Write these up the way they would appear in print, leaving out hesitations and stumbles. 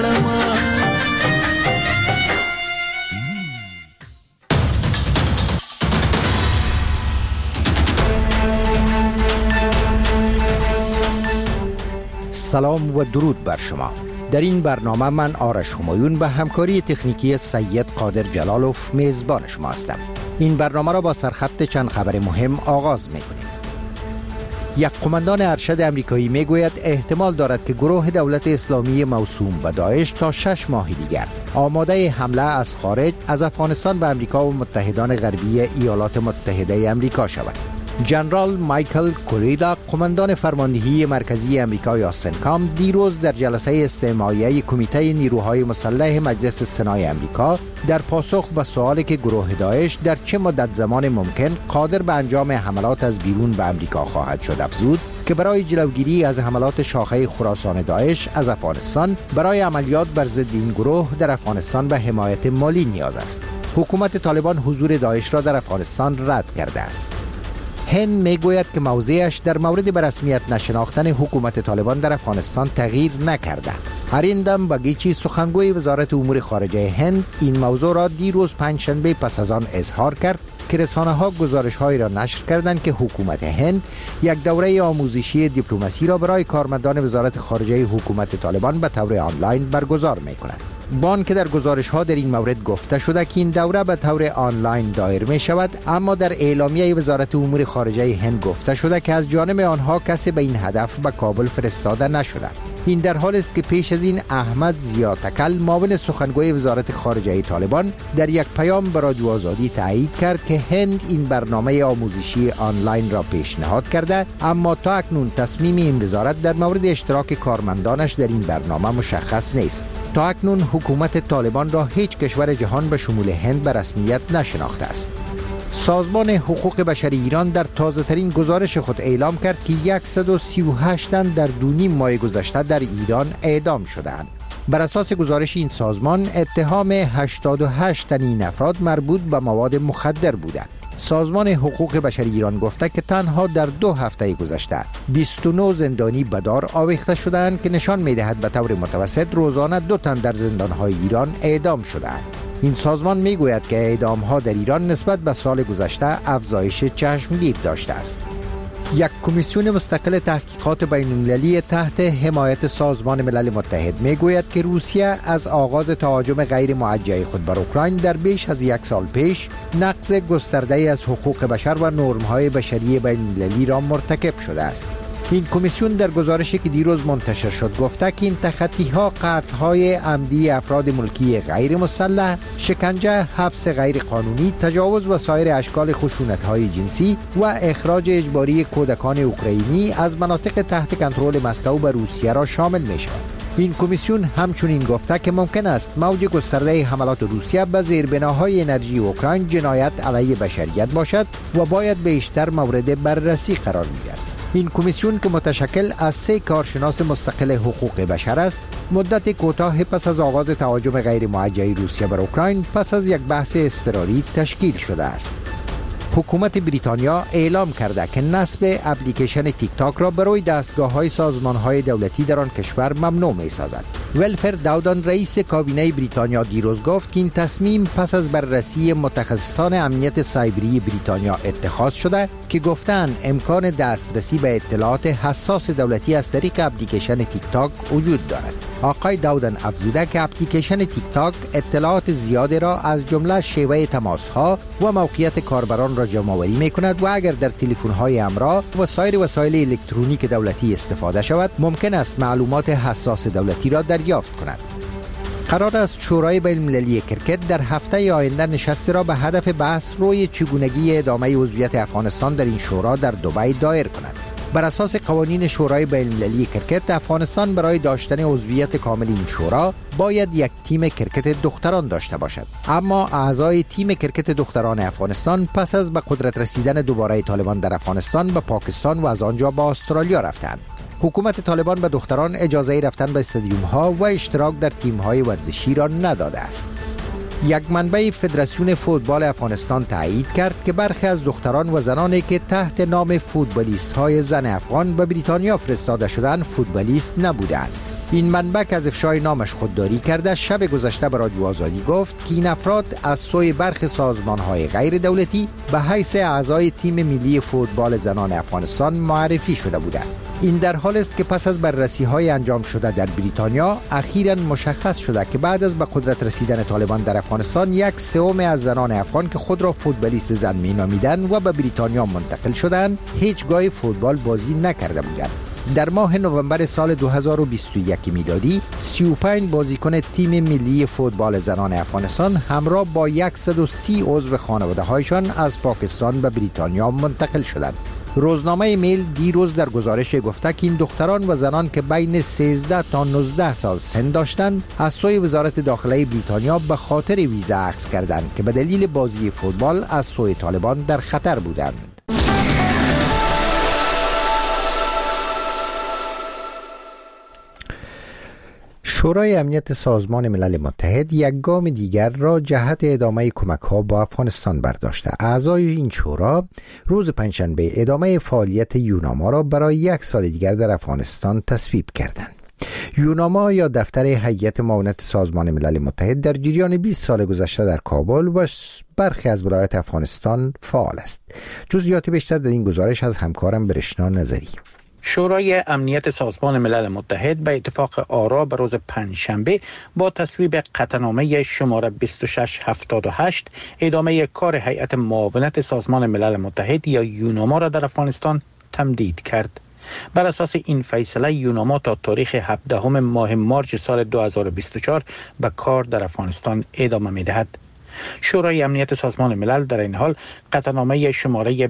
کړم. سلام و درود بر شما. در این برنامه من آرش همایون به همکاری تکنیکی سید قادر جلالوف میزبان شما هستم. این برنامه را با سرخط چند خبر مهم آغاز می‌کنیم. یک قماندان ارشد امریکایی میگوید احتمال دارد که گروه دولت اسلامی موسوم به داعش تا 6 ماه دیگر آماده حمله از خارج از افغانستان به امریکا و متحدان غربی ایالات متحده امریکا شود. جنرال مایکل کوریلا، قماندان فرماندهی مرکزی امریکا یا سنکام، دیروز در جلسه استماعیه کمیته نیروهای مسلح مجلس سنای امریکا در پاسخ به سوالی که گروه داعش در چه مدت زمان ممکن قادر به انجام حملات از بیرون به امریکا خواهد شد افزود که برای جلوگیری از حملات شاخه خراسان داعش از افغانستان برای عملیات بر ضد این گروه در افغانستان به حمایت مالی نیاز است. حکومت طالبان حضور داعش را در افغانستان رد کرده است. هند میگوید که موضعش در مورد به رسمیت نشناختن حکومت طالبان در افغانستان تغییر نکرده. اریندم باگیچی، سخنگوی وزارت امور خارجه هند، این موضوع را دیروز پنجشنبه پس از آن اظهار کرد که رسانه‌ها گزارش‌هایی را نشر کردند که حکومت هند یک دوره آموزشی دیپلماسی را برای کارمندان وزارت خارجه حکومت طالبان به طور آنلاین برگزار می‌کند. بان که در گزارش‌ها در این مورد گفته شده که این دوره به طور آنلاین دایر می شود، اما در اعلامیه وزارت امور خارجه هند گفته شده که از جانب آنها کسی به این هدف به کابل فرستاده نشده. این در حالی است که پیش از این احمد ضیا تکل، معاون سخنگوی وزارت خارجه طالبان، در یک پیام به رادیو آزادی تایید کرد که هند این برنامه آموزشی آنلاین را پیشنهاد کرده، اما تا اکنون تصمیم این وزارت در مورد اشتراک کارمندانش در این برنامه مشخص نیست. تا اکنون حکومت طالبان را هیچ کشور جهان به شمول هند به رسمیت نشناخته است. سازمان حقوق بشری ایران در تازه‌ترین گزارش خود اعلام کرد که 138 تن در 2.5 ماه گذشته در ایران اعدام شدند. بر اساس گزارش این سازمان، اتهام 88 تن این افراد مربوط به مواد مخدر بوده. سازمان حقوق بشری ایران گفته که تنها در 2 هفته گذشته 29 زندانی به دار آویخته شدند که نشان می‌دهد به طور متوسط روزانه 2 تن در زندان‌های ایران اعدام شدند. این سازمان میگوید که اعدام‌ها در ایران نسبت به سال گذشته افزایش چشمگیر داشته است. یک کمیسیون مستقل تحقیقات بین‌المللی تحت حمایت سازمان ملل متحد میگوید که روسیه از آغاز تهاجم غیر موجه خود بر اوکراین در بیش از 1 سال پیش نقض گسترده‌ای از حقوق بشر و نرم‌های بشری بین‌المللی را مرتکب شده است. این کمیسیون در گزارشی که دیروز منتشر شد گفته که این تخطی‌ها قتل‌های عمدی افراد ملکی غیر مسلح، شکنجه، حبس غیر قانونی، تجاوز و سایر اشکال خشونت‌های جنسی و اخراج اجباری کودکان اوکراینی از مناطق تحت کنترل مسکو به روسیه را شامل می‌شود. این کمیسیون همچنین گفته که ممکن است موج گسترده حملات روسیه به زیربناهای انرژی اوکراین جنایت علیه بشریت باشد و باید بیشتر مورد بررسی قرار گیرد. این کمیسیون که متشکل از 3 کارشناس مستقل حقوق بشر است، مدت کوتاه پس از آغاز تهاجم غیر موجه روسیه بر اوکراین پس از یک بحث اضطراری تشکیل شده است. حکومت بریتانیا اعلام کرده که نصب اپلیکیشن تیک تاک را برای دستگاه‌های سازمان‌های دولتی در آن کشور ممنوع می‌سازد. ولفر داودان، رئیس کابینه بریتانیا، دیروز گفت که این تصمیم پس از بررسی متخصصان امنیت سایبری بریتانیا اتخاذ شده که گفتند امکان دسترسی به اطلاعات حساس دولتی از طریق اپلیکیشن تیک تاک وجود دارد. آقای داودن افزوده که اپلیکیشن تیک تاک اطلاعات زیادی را از جمله شیوه تماس‌ها و موقعیت کاربران را جمع‌آوری می‌کند و اگر در تلفن‌های همراه و سایر وسایل الکترونیک دولتی استفاده شود، ممکن است معلومات حساس دولتی را دریافت کند. قرار است شورای بین‌المللی کرکت در هفته آینده نشستی را به هدف بحث روی چگونگی ادامه عضویت افغانستان در این شورا در دبی دایر کند. بر اساس قوانین شورای بین‌المللی کرکت، افغانستان برای داشتن عضویت کامل این شورا باید یک تیم کرکت دختران داشته باشد. اما اعضای تیم کرکت دختران افغانستان پس از به قدرت رسیدن دوباره طالبان در افغانستان به پاکستان و از آنجا به استرالیا رفتند. حکومت طالبان به دختران اجازه رفتن به استادیوم ها و اشتراک در تیم های ورزشی را نداده است. یک منبع فدراسیون فوتبال افغانستان تایید کرد که برخی از دختران و زنانی که تحت نام فوتبالیست های زن افغان به بریتانیا فرستاده شدند فوتبالیست نبودند. این منبع که از افشای نامش خودداری کرده شب گذشته به رادیو آزادی گفت که این افراد از سوی برخی سازمان‌های غیر دولتی به حیث اعضای تیم ملی فوتبال زنان افغانستان معرفی شده بودند. این در حال است که پس از بررسی‌های انجام شده در بریتانیا اخیراً مشخص شده که بعد از به قدرت رسیدن طالبان در افغانستان 1/3 از زنان افغان که خود را فوتبالیست زن می‌نامیدند و به بریتانیا منتقل شدند هیچگاه فوتبال بازی نکرده بودند. در ماه نوامبر سال 2021 میلادی 35 بازیکن تیم ملی فوتبال زنان افغانستان همراه با 130 عضو خانواده‌هایشان از پاکستان به بریتانیا منتقل شدند. روزنامه میل دیروز در گزارش گفته که این دختران و زنان که بین 13 تا 19 سال سن داشتند از سوی وزارت داخله بریتانیا به خاطر ویزا اخذ کردند که به دلیل بازی فوتبال از سوی طالبان در خطر بودند. شورای امنیت سازمان ملل متحد یک گام دیگر را جهت ادامه کمک‌ها با افغانستان برداشته. اعضای این شورا روز پنجشنبه ادامه فعالیت یوناما را برای 1 سال دیگر در افغانستان تصویب کردند. یوناما یا دفتر هیئت معاونت سازمان ملل متحد در جریان 20 سال گذشته در کابل و برخی از ولایات افغانستان فعال است. جزئیات بیشتر در این گزارش از همکارم برشنا نظری. شورای امنیت سازمان ملل متحد به اتفاق آرا به روز پنجشنبه با تصویب قطعنامه شماره 2678 ادامه کار هیئت معاونت سازمان ملل متحد یا یوناما را در افغانستان تمدید کرد. بر اساس این فیصله یوناما تا تاریخ 17 ماه مارس سال 2024 به کار در افغانستان ادامه می‌دهد. شورای امنیت سازمان ملل در این حال قطعنامه شماره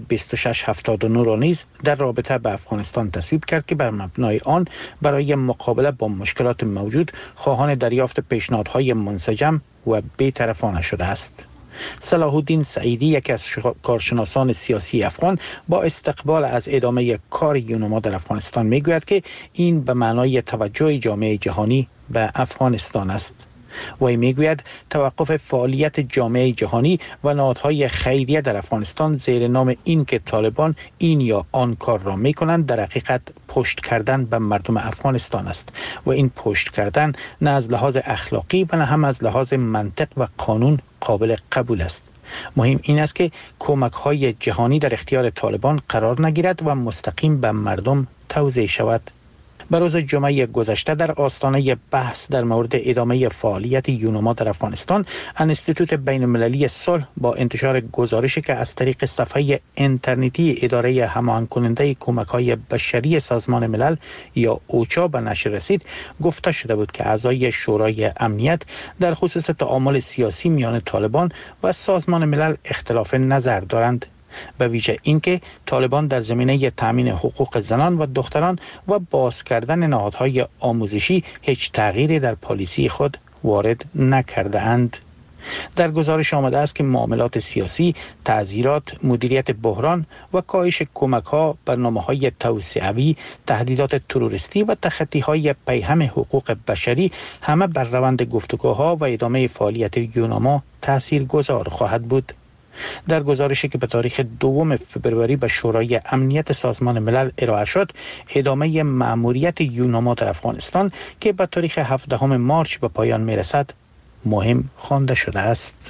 2679 را نیز در رابطه به افغانستان تصویب کرد که بر مبنای آن برای مقابله با مشکلات موجود خواهان دریافت پیشنهادهای منسجم و بی‌طرفانه شده است. صلاح الدین سعیدی یکی از کارشناسان سیاسی افغان با استقبال از ادامه کار یوناما در افغانستان میگوید که این به معنای توجه جامعه جهانی به افغانستان است. وی میگوید توقف فعالیت جامعه جهانی و نهادهای خیریه در افغانستان زیر نام این که طالبان این یا آن کار را میکنند در حقیقت پشت کردن به مردم افغانستان است و این پشت کردن نه از لحاظ اخلاقی و نه هم از لحاظ منطق و قانون قابل قبول است. مهم این است که کمک‌های جهانی در اختیار طالبان قرار نگیرد و مستقیم به مردم توزیع شود. به روز جمعه گذشته در آستانه بحث در مورد ادامه فعالیت یوناما در افغانستان، انستیتوت بین المللی صلح با انتشار گزارشی که از طریق صفحه اینترنتی اداره هماهنگ کننده کمک‌های بشری سازمان ملل یا اوچا به نشر رسید، گفته شده بود که اعضای شورای امنیت در خصوص تعامل سیاسی میان طالبان و سازمان ملل اختلاف نظر دارند، به ویژه اینکه طالبان در زمینه تامین حقوق زنان و دختران و باز کردن نهادهای آموزشی هیچ تغییری در پالیسی خود وارد نکرده اند. در گزارش آمده است که معاملات سیاسی، تعزیرات، مدیریت بحران و کاهش کمک‌ها، برنامه‌های توسعوی، تهدیدات تروریستی و تخطی‌های پیهم حقوق بشری همه بر روند گفتگوها و ادامه فعالیت یوناما تاثیرگذار خواهد بود. در گزارشی که به تاریخ 2 فبروری به شورای امنیت سازمان ملل ارائه شد، ادامه مأموریت یوناما در افغانستان که به تاریخ 17 مارس به پایان میرسد مهم خوانده شده است.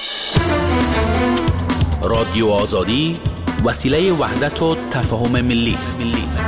رادیو آزادی وسیله وحدت و تفاهم ملی است.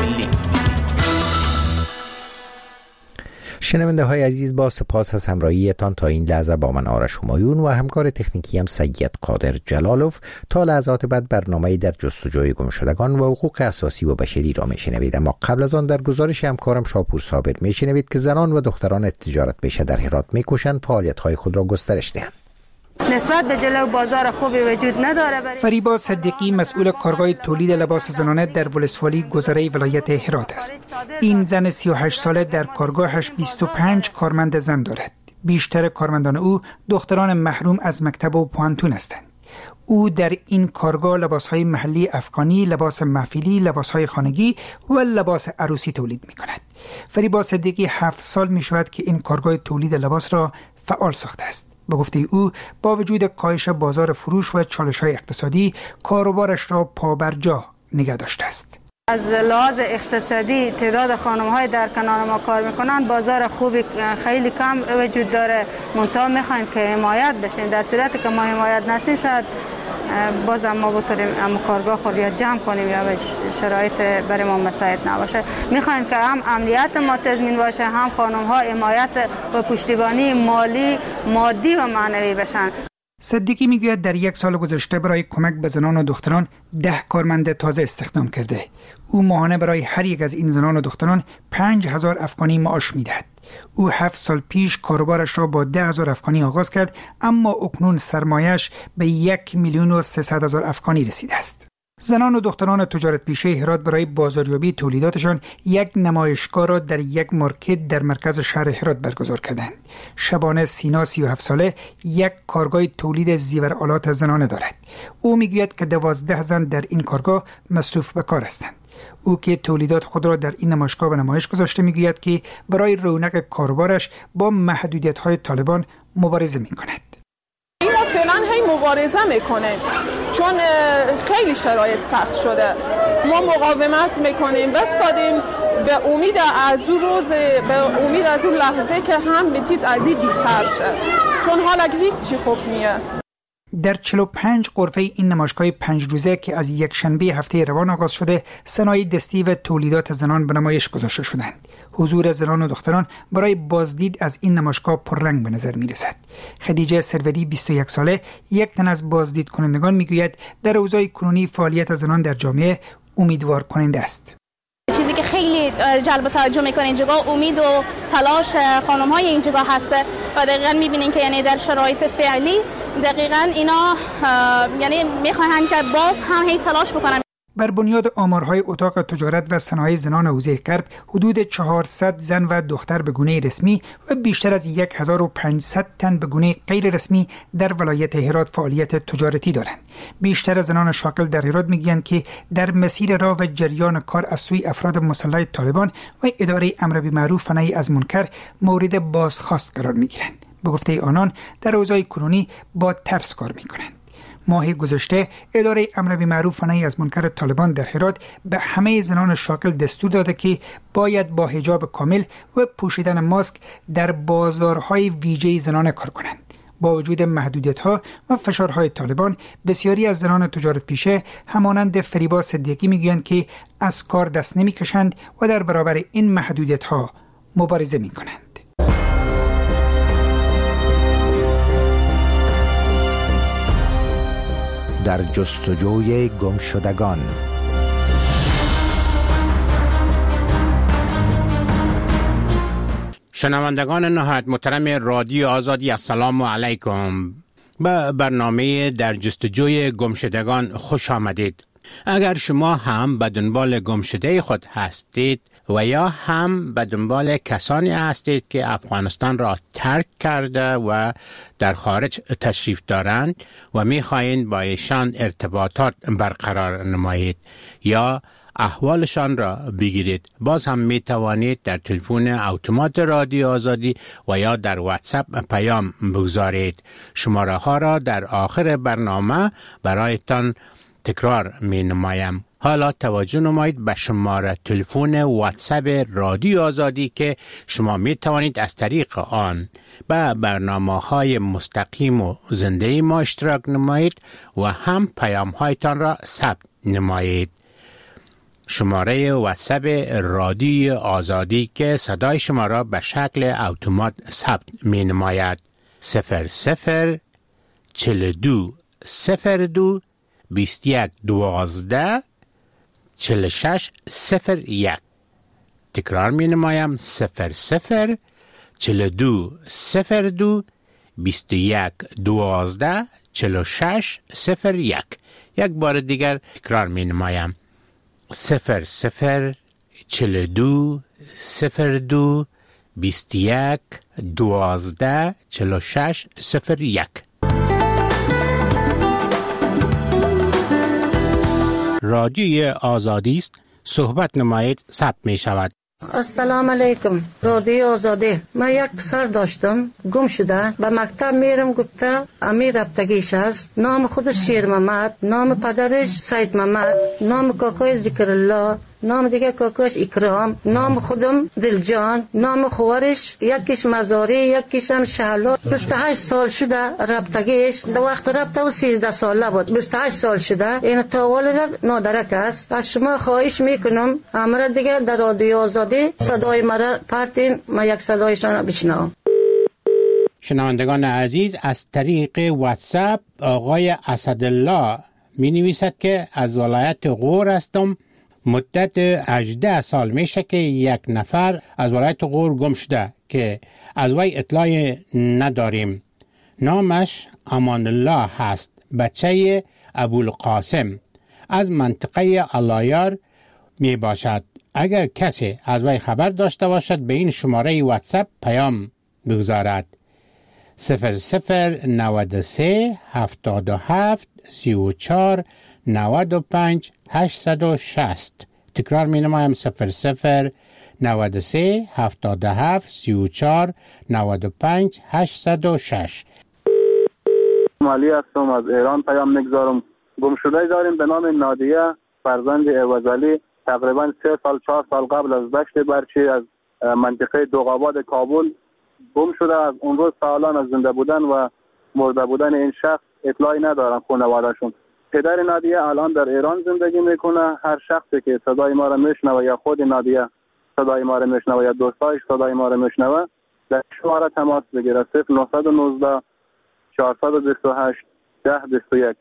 شنونده های عزیز، با سپاس از همراهیتان تا این لحظه با من آرش همایون و همکار تکنیکی هم سید قادر جلالوف. تا لحظات بعد برنامه در جستجوی گمشدگان و حقوق اساسی و بشری را میشنوید، اما قبل از آن در گزارش همکارم شاپور صابر میشنوید که زنان و دختران تجارت پیشه در هرات میکوشند فعالیت های خود را گسترش دهند. نسبت به جلو بازار خوبی وجود نداره. فریبا صدیقی مسئول کارگاه تولید لباس زنانه در ولسوالی گذره ولایت هرات است. این زن 38 ساله در کارگاهش 25 کارمند زن دارد. بیشتر کارمندان او دختران محروم از مکتب و پوانتون هستند. او در این کارگاه لباسهای محلی افغانی، لباس محفلی، لباسهای خانگی و لباس عروسی تولید می کند. فریبا صدیقی 7 سال می شود که این کارگاه تولید لباس را فعال ساخته است. به گفته او با وجود کاهش بازار فروش و چالش‌های اقتصادی کاروبارش را پابرجا نگه داشته است. از لحاظ اقتصادی تعداد خانم‌های در کنار ما کار میکنن، بازار خوبی خیلی کم وجود داره. منتها میخوایم که حمایت بشیم. در صورتی که ما حمایت نشیم شاید بازم ما بتونیم کارگاه خود یا جمع کنیم یا شرایط برای ما مساعد نباشه. میخوایم که هم امنیت ما تضمین باشه، هم خانم‌ها حمایت و پشتیبانی مادی و معنوی بشن. صدیقی میگوید در 1 سال گذشته برای کمک به زنان و دختران 10 کارمند تازه استخدام کرده. او ماهانه برای هر یک از این زنان و دختران 5000 افغانی معاش میدهد. او 7 سال پیش کاروبارش را با 10,000 افغانی آغاز کرد، اما اکنون سرمایش به 1,300,000 افغانی رسیده است. زنان و دختران تجارت پیشه هرات برای بازاریابی تولیداتشان یک نمایشگاه را در یک مارکت در مرکز شهر هرات برگزار کردند. شبانه سینا 37 ساله یک کارگاه تولید زیورآلات زنانه دارد. او میگوید که 12 زن در این کارگاه مصروف به کار هستند. او که تولیدات خود را در این نمایشگاه به نمایش گذاشته میگوید که برای رونق کاروبارش با محدودیت‌های طالبان مبارزه می‌کند. ما فعلا مبارزه میکنیم چون خیلی شرایط سخت شده. ما مقاومت میکنیم، بستادیم به امید از اون روز، به امید از اون لحظه که هم به چیز از این بیتر شه، چون حالا هیچی خوب نیه. در 45 غرفه این نمایشگاه 5 روزه که از یک شنبه هفته روان آغاز شده، صنایع دستی و تولیدات زنان به نمایش گذاشته شدند. حضور زنان و دختران برای بازدید از این نمایشگاه پررنگ به نظر می رسد. خدیجه سروری 21 ساله یک تن از بازدید کنندگان می گوید در اوضاع کنونی فعالیت زنان در جامعه امیدوار کننده است. چیزی که خیلی جلب توجه میکنه اینجا امید و تلاش خانم‌های اینجا هست و دقیقاً میبینین که یعنی در شرایط فعلی دقیقاً اینا یعنی میخواهند که باز هم تلاش بکنن. بر بنیاد آمارهای اتاق تجارت و صنایع زنان حوزه کرب، حدود 400 زن و دختر به گونه رسمی و بیشتر از 1500 تن به گونه غیر رسمی در ولایت هرات فعالیت تجارتی دارند. بیشتر زنان شاغل در هرات میگویند که در مسیر راه و جریان کار از سوی افراد مسلح طالبان و اداره امر بالمعروف و نهی از منکر مورد بازخواست قرار میگیرند. به گفته آنان در اوضاع کنونی با ترس کار میکنند. ماه گذشته اداره امر بالمعروف و نهی از منکر طالبان در هرات به همه زنان شاغل دستور داده که باید با حجاب کامل و پوشیدن ماسک در بازارهای ویژه زنانه کار کنند. با وجود محدودیت‌ها و فشارهای طالبان، بسیاری از زنان تجارت پیشه همانند فریبا صدیقی میگویند که از کار دست نمیکشند و در برابر این محدودیت‌ها مبارزه میکنند. در جستجوی گمشدگان. شنوندگان نهایت محترم رادیو آزادی، السلام علیکم. به برنامه در جستجوی گمشدگان خوش آمدید. اگر شما هم به دنبال گمشده خود هستید و یا هم به دنبال کسانی هستید که افغانستان را ترک کرده و در خارج تشریف دارند و می‌خواهید با ایشان ارتباطات برقرار نمایید یا احوالشان را بگیرید، باز هم می توانید در تلفن اتومات رادیو آزادی و یا در واتساپ پیام بگذارید. شماره ها را در آخر برنامه برایتان تکرار می نمایم. حالا توجه نمایید به شماره تلفن واتساپ رادیو آزادی که شما می توانید از طریق آن به برنامه‌های مستقیم و زنده ما اشتراک نمایید و هم پیام‌هایتان را ثبت نمایید. شماره واتساپ رادیو آزادی که صدای شما را به شکل اتومات ثبت می نماید 00 42 02 21 12 46 01. تکرار می نمایم 00 42 02 21 12 46 01. یک بار دیگر تکرار می نمایم 00 42 02 21 12 46 01. رادیوی آزادی است. صحبت نمایید ثبت می شود. السلام علیکم. رادیو آزادی. من یک پسر داشتم گم شده، به مکتب میرم گفته امیر رفتگیش است، نام خودش شیر محمد، نام پدرش سید محمد، نام کاکای ذکر الله نام دیگه کاکاش اکرام، نام خودم دلجان، نام خوارش یکیش مزاری، یکیش هم شهلا. 28 سال شده رابطگیش، در وقت رابطه و 13 ساله بود. 28 سال شده. این تا والد نادرک است. از شما خواهش میکنم امر دیگه در رادیو آزادی صدای مرا پرتین، ما یک صدایشان بشنوم. شنوندگان عزیز، از طریق واتساپ آقای اسدالله می نویسد که از ولایت غور هستم. مدت 18 سال میشه که یک نفر از ولایت غور گم شده که از وی اطلاع نداریم. نامش امان الله هست، بچه ابوالقاسم، از منطقه علایار می باشد. اگر کسی از وی خبر داشته باشد به این شماره واتساپ پیام بگذارد: 0093 77 34 95 860. تکرار می نمایم: 0093 77 34 95 806. مالی هستم، از ایران پیام میگذارم. گم شده داریم به نام نادیه، فرزند عوضعلی، تقریبا 3 سال 4 سال قبل از دشت برچی از منطقه دوغاباد کابل گم شده. از اون روز تا الان از زنده بودن و مرده بودن این شخص اطلاعی ندارن خانواده‌شون. پدر نادیه الان در ایران زندگی میکنه. هر شخصی که صدای ما را میشنوه یا خود نادیه صدای ما را میشنوه یا دوستایش صدای ما را میشنوه، در شماره تماس بگیره: 0919 428 1021.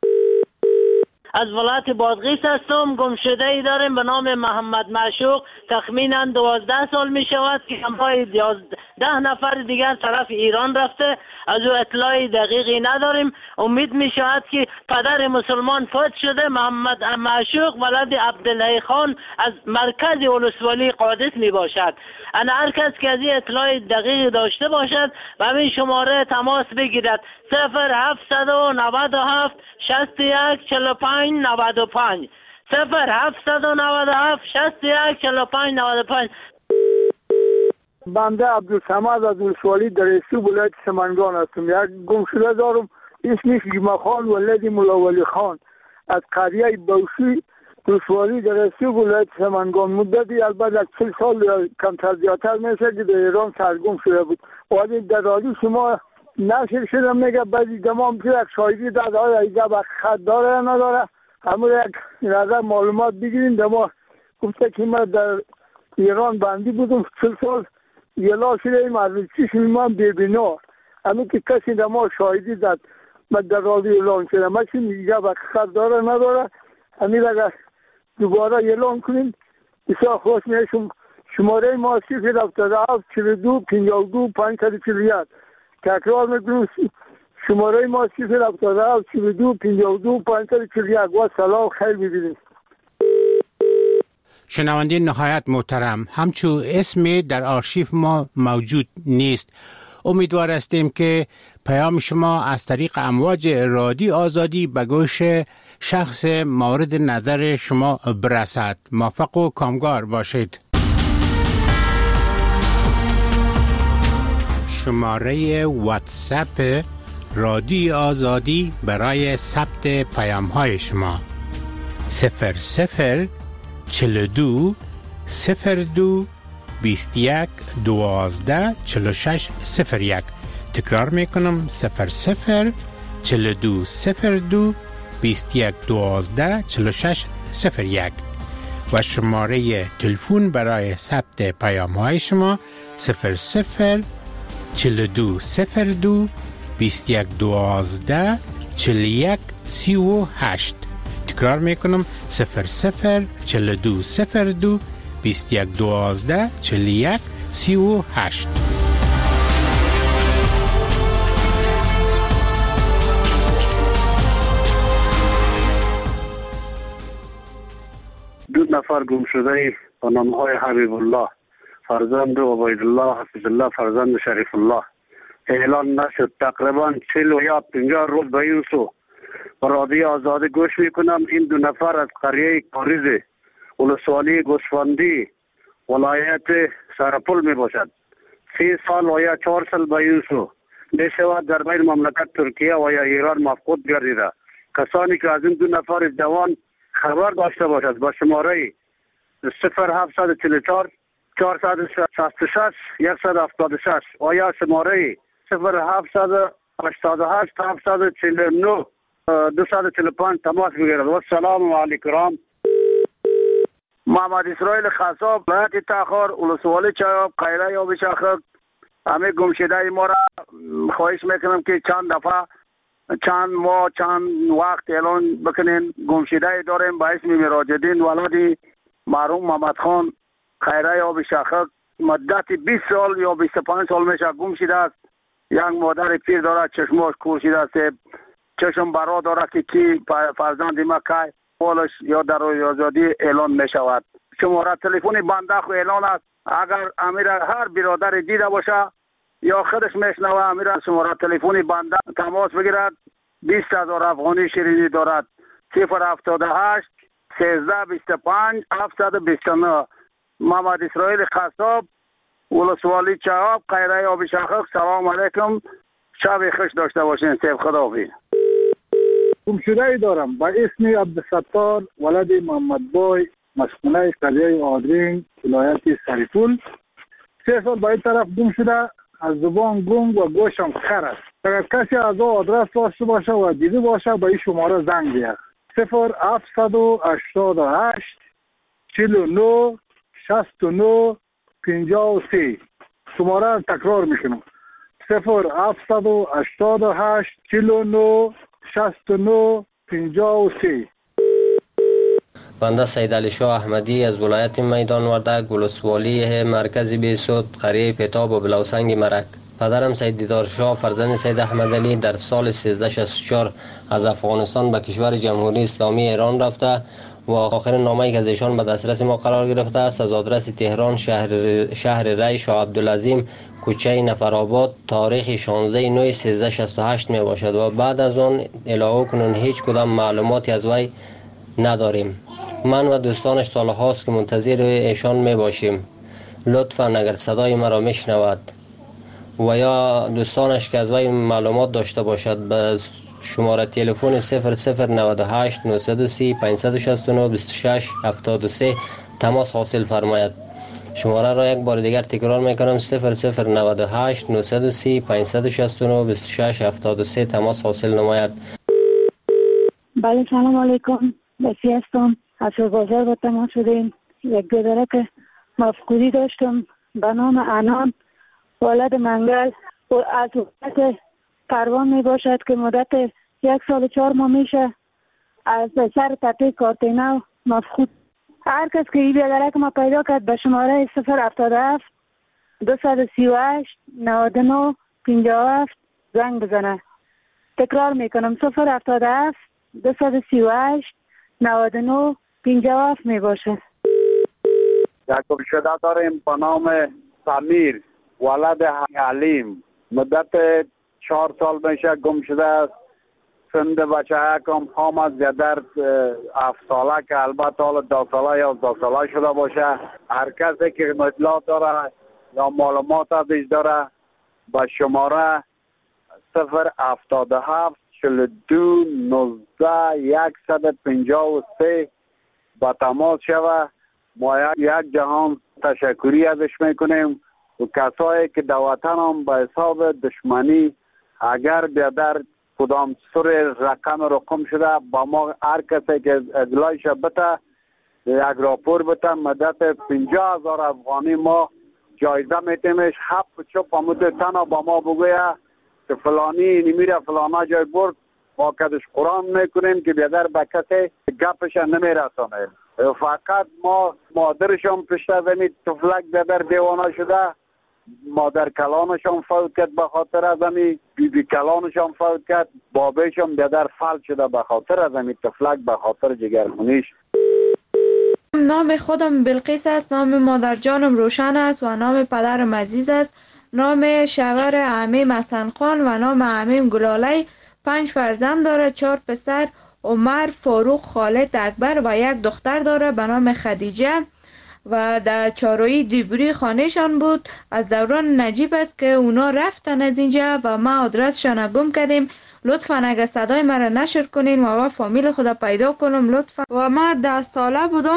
از ولایت بادغیس هستم. گم شده ای داریم به نام محمد معشوق، تخمینا 12 سال می شود که همراه 10 نفر دیگر طرف ایران رفته. از او اطلاعی دقیقی نداریم. امید می شود که پدر مسلمان فوت شده. محمد معشوق ولد عبدالله خان از مرکز ولسوالی قادس می باشد. انا هر کس که از این اطلاع دقیقی داشته باشد و همین شماره تماس بگیرد: 0797 61 45 95 0797 61 45 95. بنده عبدالصمد از ولسوالی در ولایت سمنگان هستم. یک گم شده دارم، اسمش جمعه خان ولد مولا ولی خان، از قریه بوشی ولسوالی در ولایت سمنگان. مدتی البته 40 سال کمتر زیادتر میشه که در ایران سرگم شده بود. ولی در رادیو شما نشر شده میگه بعضی دمام که یک شاهدی داده های ایجا با خط داره یا نداره، همه یک نظر معلومات بگیریم. دما گفته که من در ایران بندی بودم 40 سال، یلا شده ایم از چشم من ببینا، همه که کسی دما شاهدی داد من در رادیو اعلان شده. من چی ایجا با خط داره نداره، همین اگر دوباره اعلان کنیم بسیار خوش میشم. شماره ما 077 42 52 541. تکرار میکنم، شماره ما 077 42 52 541. و سلام خیر ببینید. شنونده نهایت محترم، همچون اسمی در آرشیو ما موجود نیست. امیدوار هستیم که پیام شما از طریق امواج رادیو آزادی به گوش شخص مورد نظر شما برسد. موفق و کامگار باشید. شماره واتساپ رادیو آزادی برای ثبت پیام های شما: 0042 02 21 12 46 01. تکرار میکنم: 0042 02 21 12 46 01. و شماره تلفن برای ثبت پیام های شما: 0042 02 21 12 41 38. تکرار میکنم: 0042 02 21 12 41 38. دو نفر گم شده با نامهای حبیب الله، فرزند عبید الله، حفظ الله، فرزند شریف الله اعلان نشد. تقریبا 40 یا 50 روز به این سو رادیو آزادی گوش میکنم. این دو نفر از قریه کاریز ولسوالی گوسفندی ولایت سرپل می باشد. 3 سال و یا 4 سال به این سو میشود در بین مملکت ترکیه و یا ایران مفقود گردیده. کسانی که از این دو نفر جوان خبر داشته باشد با شماره 0744 466 176 و یا شماره 0788 749 245 تماس بگیرد. و السلام علیکم. محمد اسرائیل خصاب، ولایت تخار، ولسوالی چایاب، قیره آب شاخک. همه گمشده ما را خواهش میکنم که چند دفعه، چند ماه، چند وقت اعلان بکنین. گمشده داریم به اسم میراجدین ولادی مرحوم محمد خان، خیره آب شاخک. مدت 20 سال یا 25 سال میشه گم شده است. یک مادر پیر داره، چشماش کور شده است، چشم برا داره که کی فرزند ما که پولش یا در آزادی اعلان می شود. شماره تلفن بنده خو اعلان است. اگر امیر هر برادر دیده باشه یا خودش میشنوه، امیر شماره تلفن بنده تماس بگیرد. 20,000 افغانی شیرینی دارد. 078 1325 729. محمد اسرائیل خصاب، ولسوالی چهاب، قیره آب شاخک. سلام علیکم، شب خوش داشته باشین. سیف خداحافظ. گمشده ای دارم با اسم عبدالستار ولد محمد بای، مسکونه قریه آدرین، ولایت سریپول. 3 سال به این طرف گم شده. از زبان گنگ و گوشم خر است. اگر کسی از آدرس داشته باشه و دیده باشه به این شماره زنگ بیاد. 0788 49 69 53. شماره را تکرار میکنم. 0788 49 69 53. بنده سید علی شاه احمدی از ولایت میدان وردک، ولسوالی مرکز بیسود، قریه پیتاب و بلوسنگ مرک. پدرم سید دیدار شاه فرزند سید احمد علی در سال 1364 از افغانستان به کشور جمهوری اسلامی ایران رفته و آخرین نامه‌ای که از ایشان به دسترس ما قرار گرفته است از آدرس تهران، شهر ری، شاه عبدالعظیم، کوچه نفرآباد، تاریخ 16/9/1368 می باشد و بعد از آن الهو کنون هیچ کدام معلوماتی از وی نداریم. من و دوستانش سالهاست که منتظر ایشان می باشیم. لطفاً اگر صدای مرا می شنود و یا دوستانش که از وی معلومات داشته باشد به شماره تلفن 0098 930 569 26 73 تماس حاصل فرماید. شماره را یک بار دیگر تکرار میکنم: 0098 930 569 26 73 تماس حاصل نماید. بله سلام علیکم، بسی هستم. از بازار با تماس شدیم. یک گذره که مفقودی داشتم به نام انان ولد منگل و از وقت پروان می باشد که مدت 1 سال و 4 ماه میشه از سر تپه کارتینو مفقود. هر کس که این بیادره که ما پیدا کرد به شماره 077 238 99 57 زنگ بزنه. تکرار میکنم: 077 238 99 57 می باشه. یک گمشده داریم به نام سمیر ولد علیم. مدت 4 سال میشه گم شده است. سند بچه یکم حامد زیادر 7 ساله که البته حالا 10 ساله یا 11 ساله شده باشه. هر کسی که اطلاع داره یا معلومات ازش داره به شماره 077 42 19 153 با تماس شوه. ما یک جهان تشکری ازش میکنیم و کسایی که در وطن هم به حساب دشمنی اگر بیادر کدام سر رقم رقم شده با ما هر کسی که اطلاعش بده یک راپور بده مدت 50,000 افغانی ما جایزه میتیمش. حق چپ همود تنها با ما بگویه که فلانی نمیره فلانا جای برد، ما کدش قرآن میکنیم که بیادر به کسی گپش نمیرسانه. فقط ما مادرشان پشت زمین تفلک بیادر دیوانه شده، مادر کلانشان فوت کرد به خاطر از امی، بی کلانشان فوت کرد، بابیشان بیادر فلج شده به خاطر از امی تفلک، به خاطر جگرخونیش. نام خودم بلقیس است، نام مادر جانم روشن است و نام پدرم عزیز است. نام شوهر عمیم حسن خان و نام عمیم گلاله. 5 فرزند داره: 4 پسر، عمر، فاروق، خالد، اکبر و 1 دختر داره به نام خدیجه و در چاروی دیبری خانهشان بود. از دوران نجیب است که اونا رفتن از اینجا و ما آدرسشان گم کردیم. لطفاً اگر صدای مرا نشر کنین و فامیل خدا پیدا کنم لطفاً. و ما 10 ساله بودم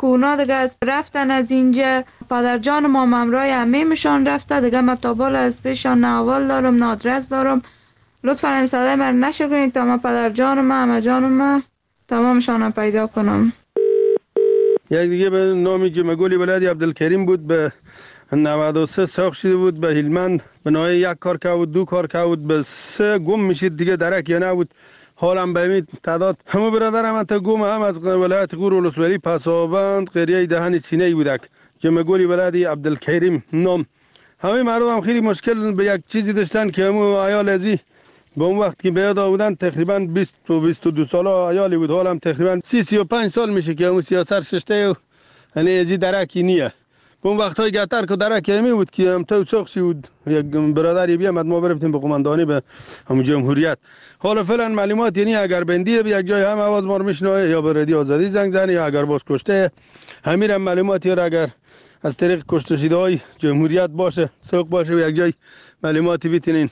کونا دیگه رفتن از اینجا. پدر جان ما ممرای عمیمشان رفته دیگه. من تابال از پیشان نه اول دارم نه آدرس دارم. لطفا همین صدای من نشر کنید تا من پدر جانم همه جانم تمامشان پیدا کنم. یک دیگه به نامی جمگولی ولادی عبدالکریم بود، به 93 ساخت شده بود، به هلمند بنای یک کار که بود، 2 کار که بود، به 3 گم میشید دیگه درک یا نبود. حالم به این تعداد همه برادرم انت گم هم از ولایت غور ولسوالی پسابند قریه دهن سینه بودک. جمگولی ولادی عبدالکریم نام. همه مردم خیلی مشکل به یک چیزی داشتن که همو عیال ازی به اون وقت که بیاد آودن تقریبا 20 و 22 ساله عیالی بود. حالم تقریبا 30-35 سال میشه که همو سیاست ششته و یعنی ازی درکی نیه. به اون وقت های گتر که درکی همی بود که هم تو سخشی بود. یک برادری بیامد ما برفتیم به قماندانی به همون جمهوریت. حالا فعلا معلومات یعنی اگر بندیه به یک جای هم آواز ما رو میشنوه یا به رادیو آزادی زنگ زنه یا اگر باز کشته همین معلوماتی را اگر از طریق کشته شده های جمهوریت باشه سوق باشه به یک جای معلوماتی بیتینین.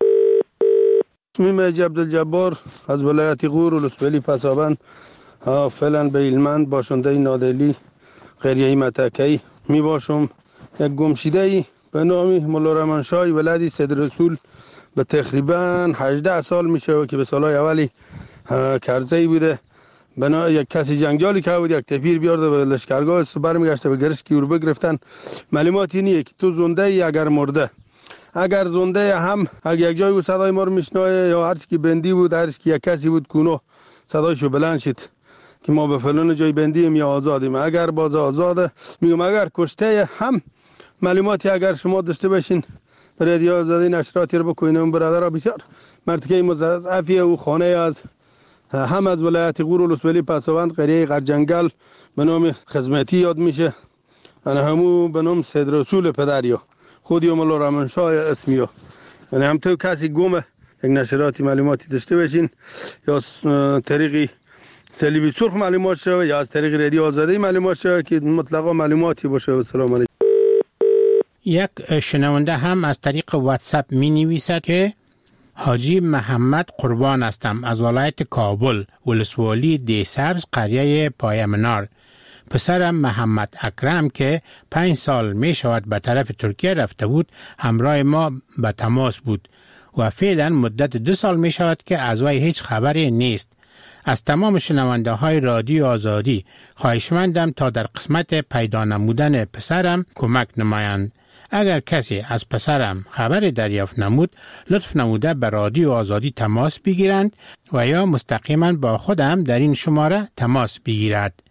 اسمیم عبدالجبار از ولایت غور ولسوالی پسابند فعلا به هلمند باشنده نادلی قریه متکی می باشم. یک گمشیده به نام مولا رحمانشاه ولادی صدر رسول به تقریبا 18 سال میشه که به سالهای اولی کرزی بوده. بنا یک کسی جنگجالی که بود یک تفیر بیارده به لشکرگاه برمیگشته به گرشکی رو بگرفتن. معلوماتی نیه که تو زنده ای اگر مرده. اگر زنده هم اگر یک جای بود صدای ما رو میشنوه یا هرچی که بندی بود هرچی که یک کسی بود کونو صدایشو بلند شد که ما به فلان جای بندیم یا آزادیم. اگر باز آزاده میگم اگر کشته هم معلوماتی اگر شما داشته باشین رادیو آزادی نشراتی رو بکنین. اون برادرها بسیار مرتکه مضاعفیه و خانه از هم از ولایت غور ولسوالی پسابند قریه قرجنگل به نام خدمتی یاد میشه. انا همو به نام صدر رسول پدریا خودی مولا رحمانشاه اسمیو. یعنی هم تو کسی گمه یک نشراتی معلوماتی داشته باشین یا طریقی صلیبی سرخ معلومات شوه یا از طریق رادیو آزادی معلومات شوه که مطلقا معلوماتی باشه. سلام علیکم. یک شنونده هم از طریق واتساپ می نویسد که حاجی محمد قربان هستم از ولایت کابل ولسوالی دی سبز قریه پای منار. پسرم محمد اکرم که 5 سال می شود به طرف ترکیه رفته بود همراه ما به تماس بود و فعلا مدت 2 سال می شود که از وی هیچ خبری نیست. از تمام شنونده های رادیو آزادی خواهشمندم تا در قسمت پیدا نمودن پسرم کمک نمایند. اگر کسی از پسرم خبر دریافت نمود لطف نموده به رادیو آزادی تماس بگیرند و یا مستقیما با خودم در این شماره تماس بگیرد.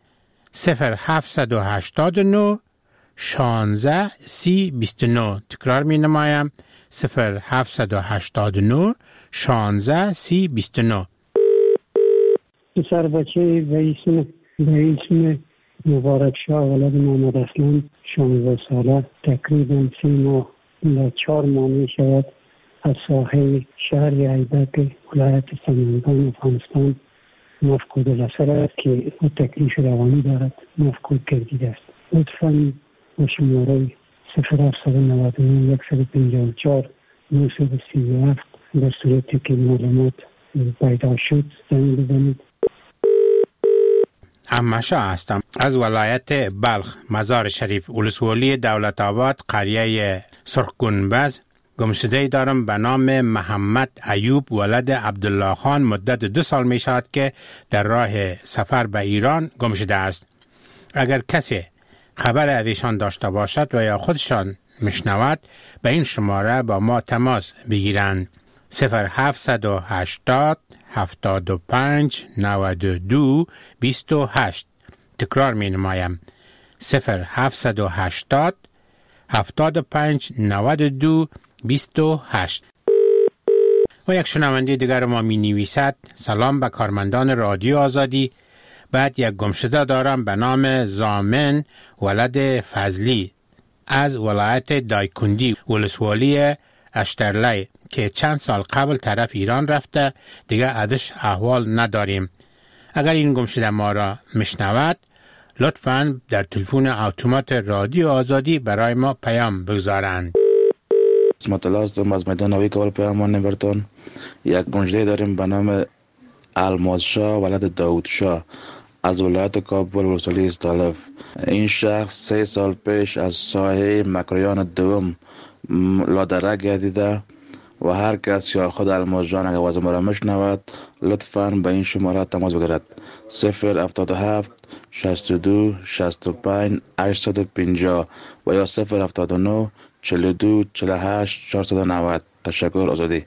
0789 16 30 29. تکرار می نمایم 0789 16 30 29. پسر بچه به اسم مبارک شاه ولد محمد اسلام 16 ساله تقریبا 3 ماه یا 4 ماه می شود از ساحل شهر ایبک ولایت سمنگان افغانستان مفقود الاثر است که او تکلیف روانی دارد مفقود گردیده است. لطفاً با شماره 0799 154 937 در صورتی که معلومات پیدا شد زنگ بزنید. امشا هستم از ولایت بلخ مزار شریف ولسوالی دولت آباد قریه سرخ گنبز. گمشده دارم به نام محمد ایوب ولد عبدالله خان. مدت 2 سال می شود که در راه سفر به ایران گمشده است. اگر کسی خبر از ایشان داشته باشد و یا خودشان میشنود به این شماره با ما تماس بگیرند. 0780 75 92 28. تکرار می نمایم 0780 75 92 28. و یک شنونده دیگر ما می نویسد سلام به کارمندان رادیو آزادی. بعد یک گمشده دارم به نام زامن ولد فضلی از ولایت دایکندی ولسوالی اشترلی که چند سال قبل طرف ایران رفته دیگه ازش احوال نداریم. اگر این گمشده ما را میشنود لطفاً در تلفن اتومات رادیو آزادی برای ما پیام بگذارند. اسمت الله هستم از میدان نوی کابل پیامان نمبرتون. یک گمشده داریم به نام الماس شاه ولد داود شاه از ولایت کابل ولسوالی استالف. این شخص 3 سال پیش از ساحه مکریان دوم لادرک گردیده و هر کس یا خود الماس جان اگر آواز ما را میشنود لطفاً به این شماره تماس بگیرد: 077 62 65 850 و یا 079 42 48 490. تشکر. آزادی.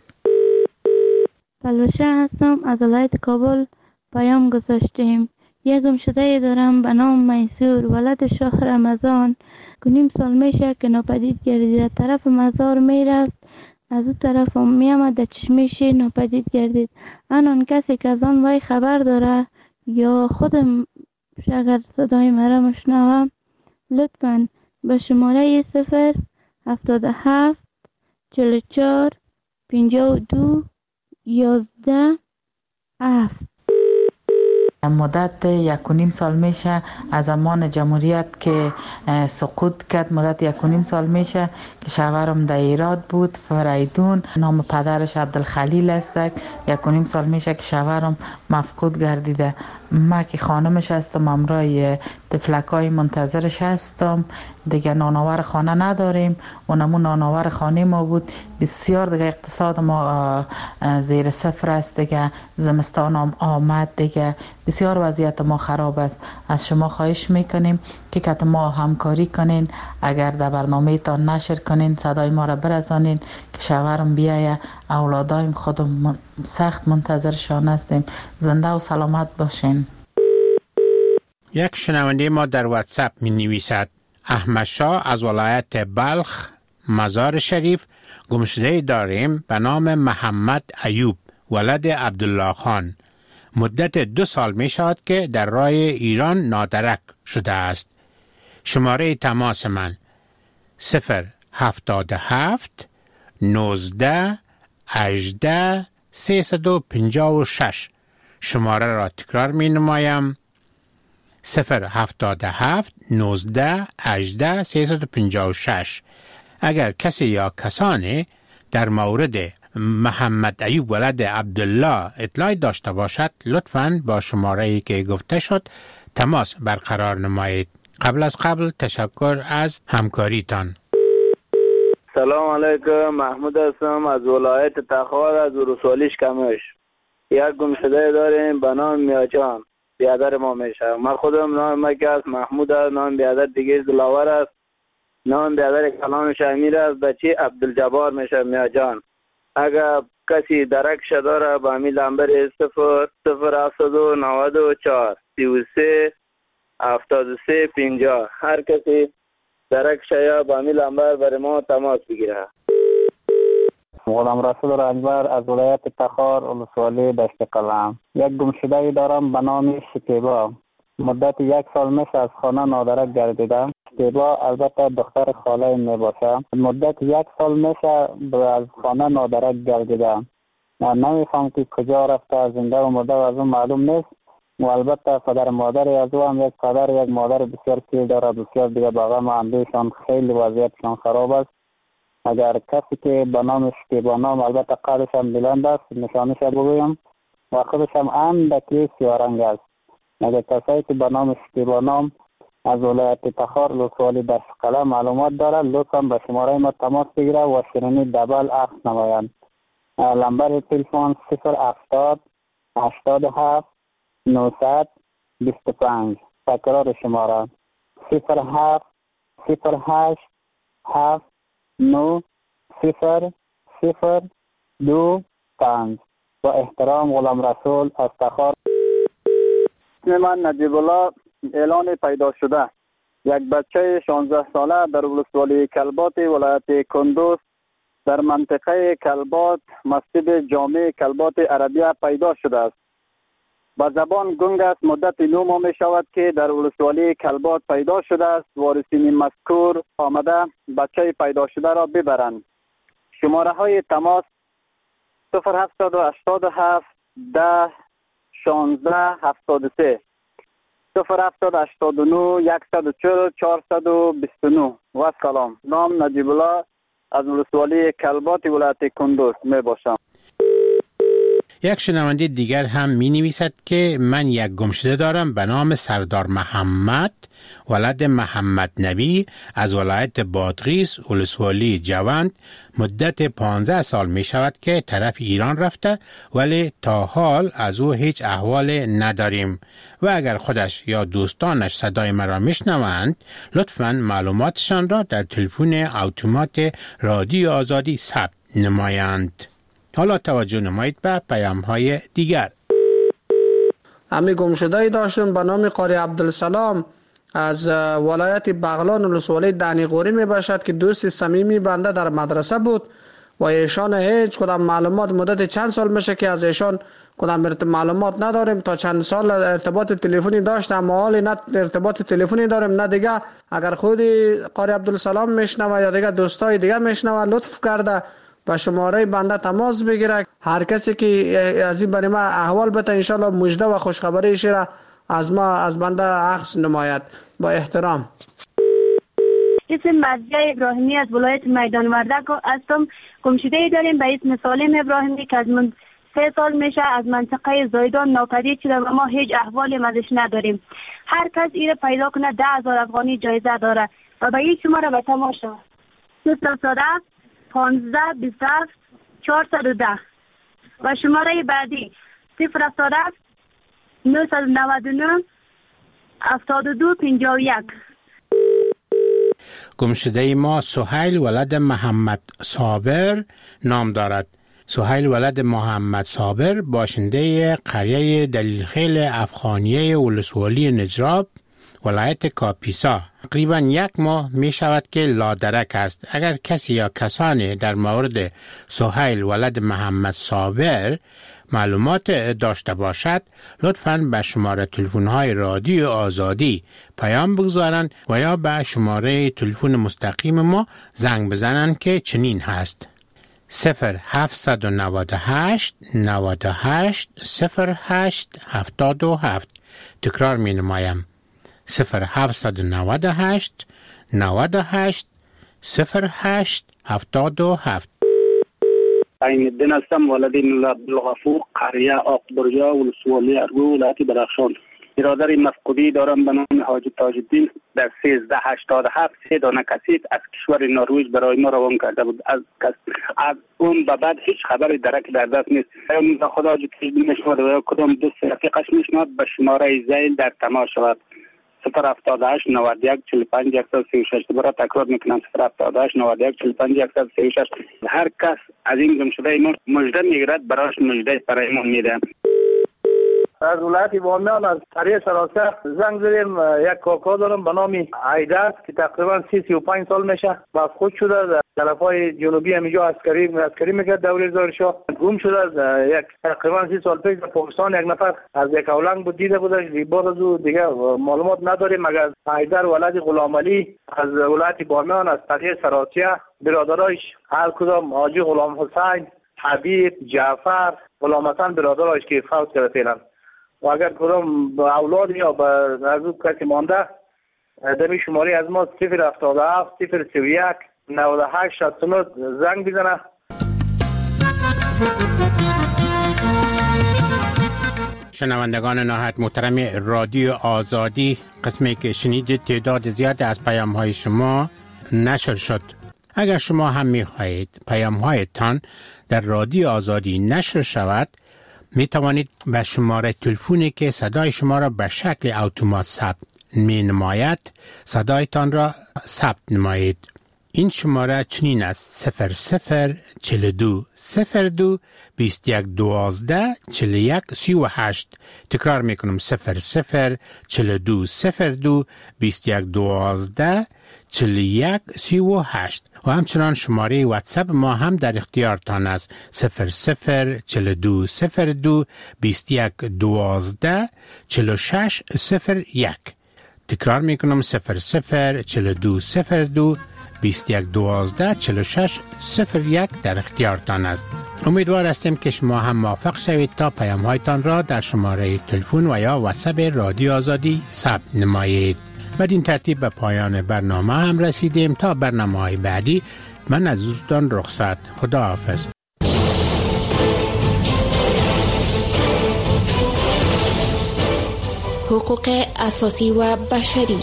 بلوشه هستم، از ولایت کابل پیام گذاشتیم. یک گمشده دارم به نام میسور، ولد شاه رمضان. 2.5 سال میشه که ناپدید گردیده. طرف مزار میرفت، از اون طرف هم میامد، در چشمش ناپدید گردید. آن کسی که از آن وی خبر داره یا خودم اگر صدای مرا مشنوم لطفاً به شماره 077 44 52 11 7. مدت 1.5 سال میشه از زمان جمهوریت که سقوط کرد. مدت 1.5 سال میشه که شوهرم در ایراد بود، فریدون. نام پدرش عبدالخلیل است. 1.5 سال میشه که شوهرم مفقود گردیده. ما که خانمش هستم، امرای تفلکای منتظرش هستم. دیگه نانآور خانه نداریم، اونمون نانآور خانه ما بود. بسیار دیگه اقتصاد ما زیر صفر است. دیگه زمستان هم آمد، دیگه بسیار وضعیت ما خراب است. از شما خواهش میکنیم که ما همکاری کنین، اگر در برنامه تان نشر کنین، صدای ما را برسانین که شوهرم بیایه. اولادایم خودم سخت منتظرشان هستیم. زنده و سلامت باشین. یک شنونده ما در واتساپ می نویسد: احمد شاه از ولایت بلخ مزار شریف گمشده داریم به نام محمد ایوب ولد عبدالله خان. مدت 2 سال می شود که در راه ایران نادرک شده است. شماره تماس من 077 19 18 356. شماره را تکرار می نمایم: 077 19 18 356. اگر کسی یا کسانی در مورد محمد ایوب ولد عبدالله اطلاعی داشته باشد لطفاً با شماره‌ای که گفته شد تماس برقرار نمایید. قبل از قبل تشکر از همکاریتان. سلام علیکم، محمود هستم از ولایت تخار، از ولسوالی کمش. یک گمشده داریم به نام میاجان، بیادر ما میشه. من خودم نام ما که است محمود است، نام بیادر دیگه دلاور است، نام بیادر کلانش امیر است، بچه عبدالجبار میشه میاجان. اگر کسی درک داره با امی لمبر 00794 33 73 50. هر کسی درک یا با امی لمبر برای ما تماس بگیره. غلام رسول رنجبر از ولایت تخار ولسوالی دشت قلم. یک گمشده دارم به نام شکیبا. مدت 1 سال میشه از خانه نادرک گردیده. شکیبا البته دختر خاله می باشه. مدت 1 سال میشه از خانه نادرک گردیده. من نمیفهم که کجا رفته، زنده و مرده و از اون معلوم نیست. و البته پدر مادر از او هم یک پدر یک مادر بسیار کیل داره، بسیار دیگه باقی ما اندیشان خیلی وضعیتشان خراب است. اگر کسی که به نام شکیبا نام، البته قدش هم بلند است، نشانش بگویم و خودش هم اندکی سیارنگ است. اگر کسایی که به نام شکیبا نام از ولایت تخار ولسوالی دشت قلم معلومات داره لطفا به شماره ما تماس بگیره و شیرینی دبل عکس نمایند. لمبر تلفن 070 87 925. تکرار شماره 07 08 7 9 0 0 2 5. با احترام غلام رسول از تخار. من نجیب الله. اعلان پیدا شده یک بچه 16 ساله در ولسوالی کلبات ولایت کندوز در منطقه کلبات مسجد جامع کلبات عربیه پیدا شده است. با زبان گنگ است. مدت 9 ماه می شود که در ولسوالی کلبات پیدا شده است. وارثین مذکور آمده بچه پیدا شده را ببرند. شماره های تماس 0787 10 16 73 0789 140 429. و سلام. نام نجیب الله از ولسوالی کلبات ولایت کندوز می باشم. یک شنونده دیگر هم می نویسد که من یک گمشده دارم به نام سردار محمد ولد محمد نبی از ولایت بادغیس ولسوالی جوند. مدت 15 سال می شود که طرف ایران رفته ولی تا حال از او هیچ احوال نداریم و اگر خودش یا دوستانش صدای مرا میشنوند لطفاً معلوماتشان را در تلفن اتومات رادیو آزادی ثبت نمایند. حالا توجه نمایید به پیام‌های دیگر. امی گمشده‌ای داشتم به نام قاری عبدالسلام از ولایت بغلان ولسوالی دنیقوری می باشد که دوست صمیمی بنده در مدرسه بود و ایشان هیچ کدام معلومات مدت چند سال میشه که از ایشان کدام معلومات نداریم. تا چند سال ارتباط تلفنی داشتم اما حالی نه ارتباط تلفنی داریم نه دیگه. اگر خودی قاری عبدالسلام میشنوه یا دیگه دوستای دیگه میشنوه لطف کرده با شماره بنده تماس بگیره. هر کسی که از این برای ما احوال بده انشالله مژده و خوشخبریش را از بنده عکس نماید. با احترام. اسم مرضیه ابراهیمی از ولایت میدان وردک هستم. گمشده‌ای داریم به اسم سالم ابراهیمی که از من 3 سال میشه از منطقه زایدان ناپدید شده و ما هیچ احوالی ازش نداریم. هر کس ایره پیدا کنه 10,000 افغانی جایزه داره و به این شماره به تماس شود 037 15 27 410 و شماره بعدی 077 999 72 51. گمشده ما سهیل ولد محمد صابر نام دارد. سهیل ولد محمد صابر باشنده قریه دلیلخیل افغانیه ولسوالی نجراب ولایت کاپیسا تقریبا 1 ماه می شود که لادرک است. اگر کسی یا کسانی در مورد سهیل ولد محمد صابر معلومات داشته باشد لطفاً به شماره تلفن‌های رادیو آزادی پیام بگذارند و یا به شماره تلفن مستقیم ما زنگ بزنند که چنین هست 0798 98 08 77. تکرار می نمایم 0798 98 08 77. عین الدین هستم ولد عبدالغفور قریه آقبرجا ولسوالی ارگو ولایت بدخشان. برادر مفقودی دارم به نام حاجی تاج الدین در 1387 3 دانه کسیف از کشور نروژ برای ما روان کرده بود. از اون به بعد هیچ خبری درک در دست نیست. خدا حاجی تاج الدین میشود و کدام دوست رفیقش میشود به شماره زیل در تماس شود 078 91 45 136. دوباره تکرار میکنم 078 91 45 136. هر کس از این گمشده مژده میگیرد براش مژده برایمون میده. از ولایت بامیان از قریه سراسر زنگ زدیم. یک کاکا دارم به نام عیدر که تقریبا 35 سال میشه مفقود شده در طرفای جنوبی همینجا عسکری میکرد دوره زارشاه. گم شده یک تقریبا 30 سال پیش در پاکستان. یک نفر از یک اولنگ بود دیده بودش بعد از او دیگه معلومات نداریم مگر عیدر ولد غلام علی از ولایت بامیان از قریه سراسر. برادرایش هر کدام حاجی غلام حسین، حبیب، جعفر، غلام حسن برادرایش که فوت کردن و اگر کدام اولاد یا به نزدیک کسی مانده دمی شماری از ما 077 031 98 69 زنگ بزنه. شنوندگان نهایت محترم رادیو آزادی، قسمی که شنیدید تعداد زیاد از پیام‌های شما نشر شد. اگر شما هم می‌خواهید پیام‌هایتان در رادیو آزادی نشر شود می توانید به شماره تلفنی که صدای شما را به شکل اتومات ثبت می نماید صدایتان را ثبت نمایید. این شماره چنین است 0042 02 21 12 41 38. تکرار می کنم 0042 02 21 12 41 38. و همچنان شماره واتساپ ما هم در اختیارتان است 0042 02 21 12 46 01. تکرار می کنم 0042 02 21 12 46 01 در اختیارتان است. امیدوار هستیم که شما هم موفق شوید تا پیام هایتان را در شماره تلفن و یا واتساپ رادیو آزادی ثبت نمایید. بدین ترتیب به پایان برنامه هم رسیدیم. تا برنامه‌های بعدی من از دوستان رخصت. خدا حافظ. حقوق اساسی و بشری.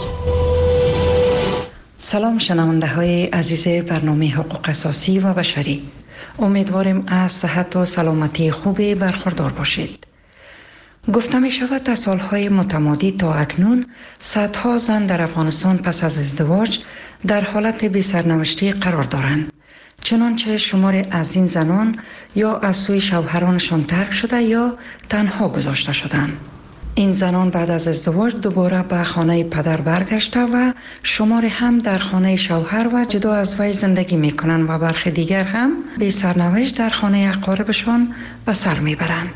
سلام شنونده های عزیز برنامه حقوق اساسی و بشری. امیدواریم از صحت و سلامتی خوبی برخوردار باشید. گفته می شود از سالهای متمادی تا اکنون صدها زن در افغانستان پس از ازدواج در حالت بی سرنوشتی قرار دارند. چنانچه شمار از این زنان یا از سوی شوهرانشان ترک شده یا تنها گذاشته شدند. این زنان بعد از ازدواج دوباره به خانه پدر برگشته و شمار هم در خانه شوهر و جدا از وی زندگی می کنند و برخی دیگر هم بی سرنوشت در خانه اقاربشان به سر می برند.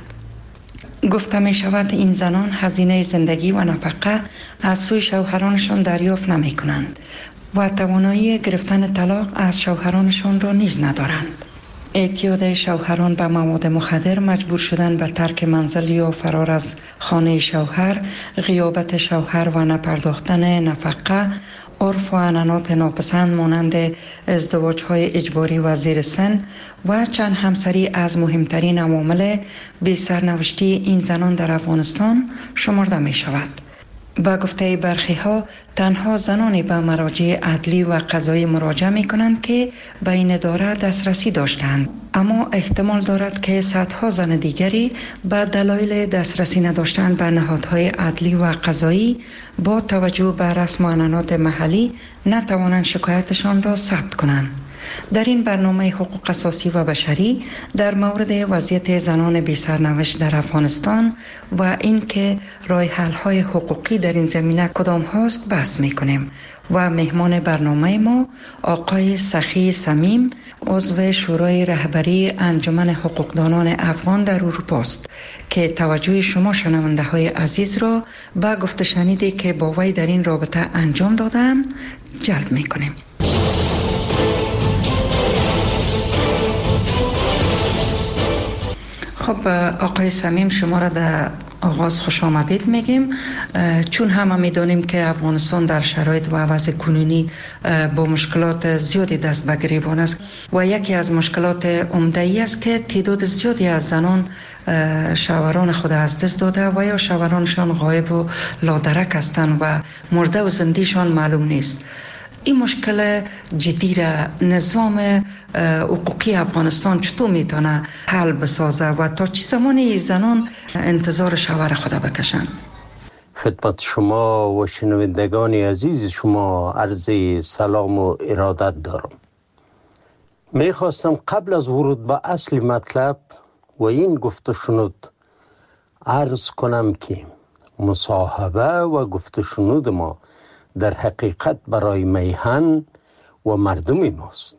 گفته می شود این زنان هزینه زندگی و نفقه از سوی شوهرانشان دریافت نمی کنند و توانایی گرفتن طلاق از شوهرانشان را نیز ندارند. اعتیاد شوهران به مواد مخدر، مجبور شدن به ترک منزل یا فرار از خانه شوهر، غیابت شوهر و نپرداختن نفقه، عرف و عنعنات ناپسند مانند ازدواج‌های اجباری و زیر سن و چند همسری از مهمترین عوامل بی سرنوشتی این زنان در افغانستان شمرده می شود. با گفته برخی ها تنها زنانی به مراجع عدلی و قضایی مراجعه می کنند که به این اداره دسترسی داشتند، اما احتمال دارد که صدها زن دیگری به دلایل دسترسی نداشتن به نهادهای عدلی و قضایی با توجه به رسم و عنعنات محلی نتوانند شکایتشان را ثبت کنند. در این برنامه حقوق اساسی و بشری در مورد وضعیت زنان بی سرنوشت در افغانستان و اینکه راه حل های حقوقی در این زمینه کدام هاست بحث می کنیم و مهمان برنامه ما آقای سخی صمیم، عضو شورای رهبری انجمن حقوقدانان افغان در اروپا است که توجه شما شنونده های عزیز را به گفت شنیدی که با وی در این رابطه انجام دادم جلب می کنیم. خب آقای صمیم، شما را در آغاز خوش آمدید میگیم، چون همه میدانیم که افغانستان در شرایط و وضع کنونی با مشکلات زیادی دست به گریبان است و یکی از مشکلات عمده ای است که تعداد زیادی از زنان شوهران خود از دست داده و یا شوهرانشان غایب و لادرک هستند و مرده و زندهشان معلوم نیست. این مشکل جدی را نظام حقوقی افغانستان چطور میتونه حل بسازه و تا چه زمانی زنان انتظار شوهر خود بکشند؟ خدمت شما و شنوندگان عزیز شما عرض سلام و ارادت دارم. میخواستم قبل از ورود به اصل مطلب و این گفته شنود عرض کنم که مصاحبه و گفته شنود ما در حقیقت برای میهن و مردم ماست،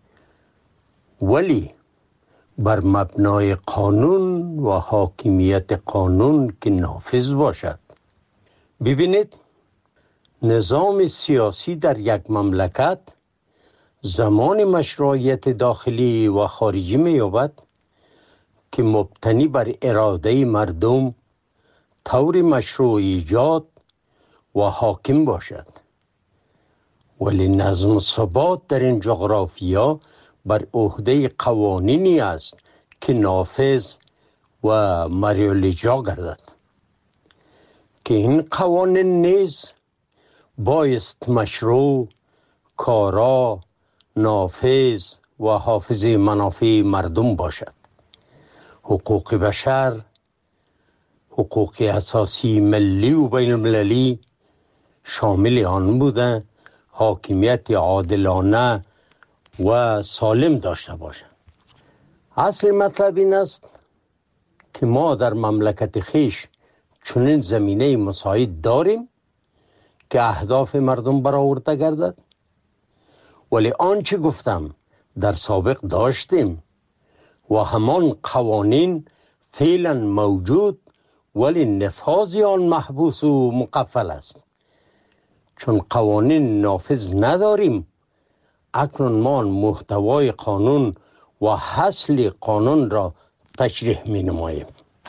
ولی بر مبنای قانون و حاکمیت قانون که نافذ باشد. ببینید، نظام سیاسی در یک مملکت زمان مشروعیت داخلی و خارجی می‌یابد که مبتنی بر اراده مردم طور مشروع ایجاد و حاکم باشد، ولی نظم و ثبات در این جغرافیا بر عهده قوانینی است که نافذ و مریالیجا گردد که این قوانین نیز بایست مشروع، کارا، نافذ و حافظ منافع مردم باشد. حقوق بشر، حقوق اساسی ملی و بین المللی شامل آن بوده حاکمیت عادلانه و سالم داشته باشند. اصل مطلب این است که ما در مملکت خویش چنین زمینه مساعد داریم که اهداف مردم برآورده گردد، ولی آنچه گفتم در سابق داشتیم و همان قوانین فعلا موجود، ولی نفاذ آن محبوس و مقفل است. چون قوانین نافذ نداریم، اکنون ما محتوای قانون و اصل قانون را تشریح می نماییم.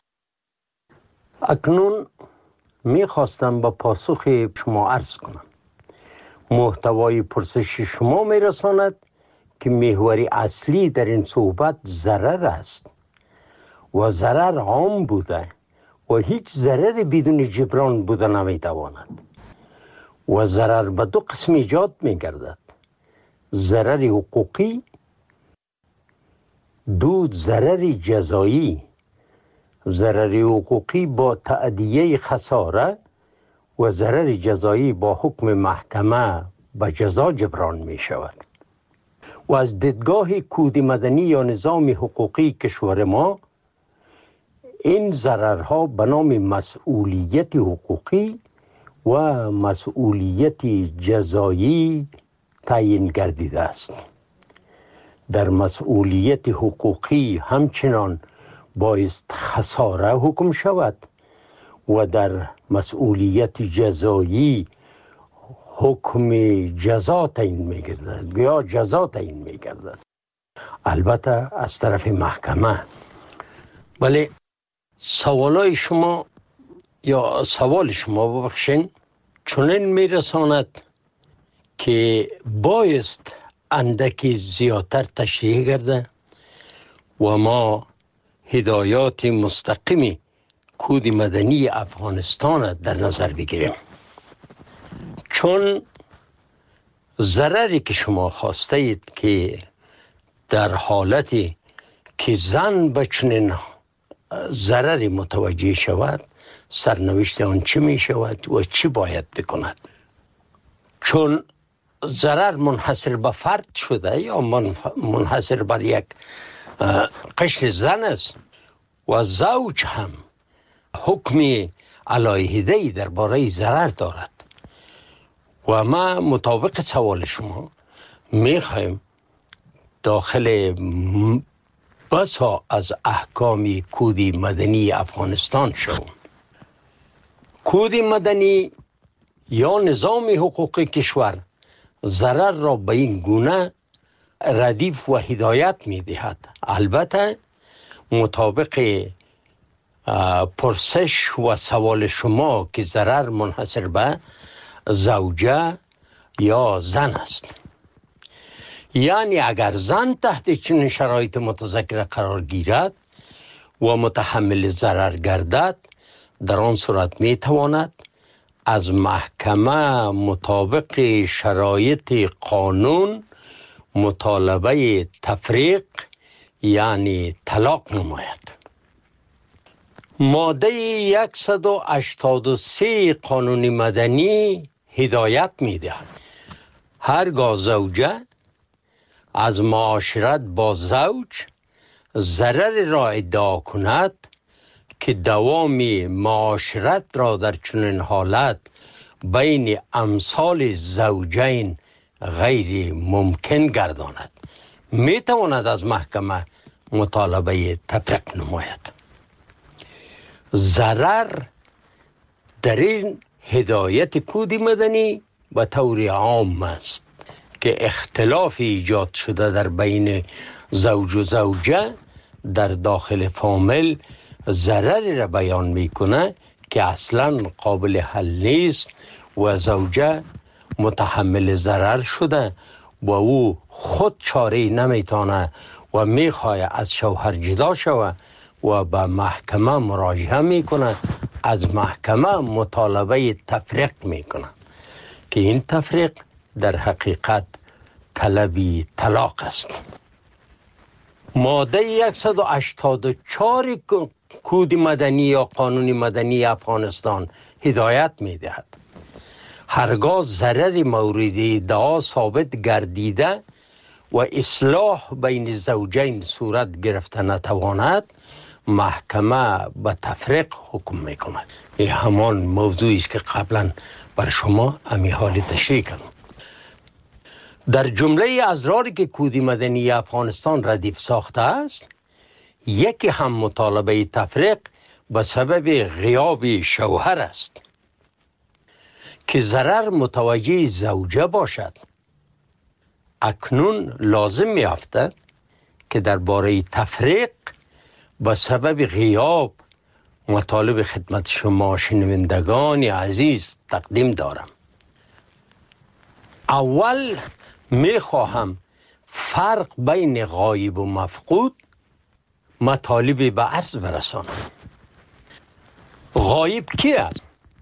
اکنون می خواستم با پاسخ شما عرض کنم. محتوای پرسش شما می رساند که محور اصلی در این صحبت ضرر است و ضرر عام بوده و هیچ ضرر بدون جبران بوده نمیتواند و ضرر به دو قسم ایجاد میگردد: ضرر حقوقی، دو ضرر جزایی. ضرر حقوقی با تأدیه خساره و ضرر جزایی با حکم محکمه به جزا جبران می شود. و از دیدگاه کود مدنی یا نظام حقوقی کشور ما این ضررها به نام مسئولیت حقوقی و مسئولیت جزایی تعیین گردیده است. در مسئولیت حقوقی همچنان بایست خساره حکم شود و در مسئولیت جزایی حکم جزا تعیین می‌گردد یا جزا تعیین می‌گردد، البته از طرف محکمه. ولی سوال شما ببخشین چنین میرساند که بایست اندکی زیادتر تشریح گرده و ما هدایات مستقیم کود مدنی افغانستان در نظر بگیریم، چون ضرری که شما خواسته اید که در حالتی که زن به چنین ضرری متوجه شود سرنوشت آن چی می شود و چی باید بکند. چون ضرر منحصر به فرد شده یا منحصر بر یک قشر زن است و زوج هم حکم علیحده‌ای درباره ضرر دارد و ما مطابق سوال شما میخوایم داخل بسا از احکام کود مدنی افغانستان شوم. کود مدنی یا نظام حقوقی کشور ضرر را به این گونه ردیف و هدایت می دهد. البته مطابق پرسش و سوال شما که ضرر منحصر به زوجه یا زن است، یعنی اگر زن تحت چنین شرایط متذکره قرار گیرد و متحمل ضرر گردد، در آن صورت می تواند از محکمه مطابق شرایط قانون مطالبه تفریق یعنی طلاق نماید. ماده 183 قانون مدنی هدایت می دهد هرگاه زوجه از معاشرت با زوج ضرر را ادعا کند که دوام معاشرت را در چنین حالت بین امثال زوجین غیر ممکن گرداند، می تواند از محکمه مطالبه تفریق نماید. ضرر در این هدایت کود مدنی به طور عام است که اختلاف ایجاد شده در بین زوج و زوجه در داخل فامیل ضرری را بیان میکنه که اصلا قابل حل نیست و زوجه متحمل ضرر شده و او خود چاره نمیتونه و میخواه از شوهر جدا شوه و به محکمه مراجعه میکنه، از محکمه مطالبه تفریق میکنه که این تفریق در حقیقت طلبی طلاق است. ماده 184 کود مدنی یا قانون مدنی افغانستان هدایت میدهد هرگاه ضرر مورد ادعا ثابت گردیده و اصلاح بین زوجین صورت گرفته نتواند، محکمه به تفریق حکم میکند. این همان موضوعی است که قبلا بر شما امی حال تشریح کردم. در جمله اضراری که کود مدنی افغانستان ردیف ساخته است، یکی هم مطالبه تفریق به سبب غیاب شوهر است که ضرر متوجه زوجه باشد. اکنون لازم می‌افتد که درباره تفریق به سبب غیاب مطالب خدمت شما شنوندگان عزیز تقدیم دارم. اول میخواهم فرق بین غایب و مفقود مطالب به عرض برسانم. غایب کی است؟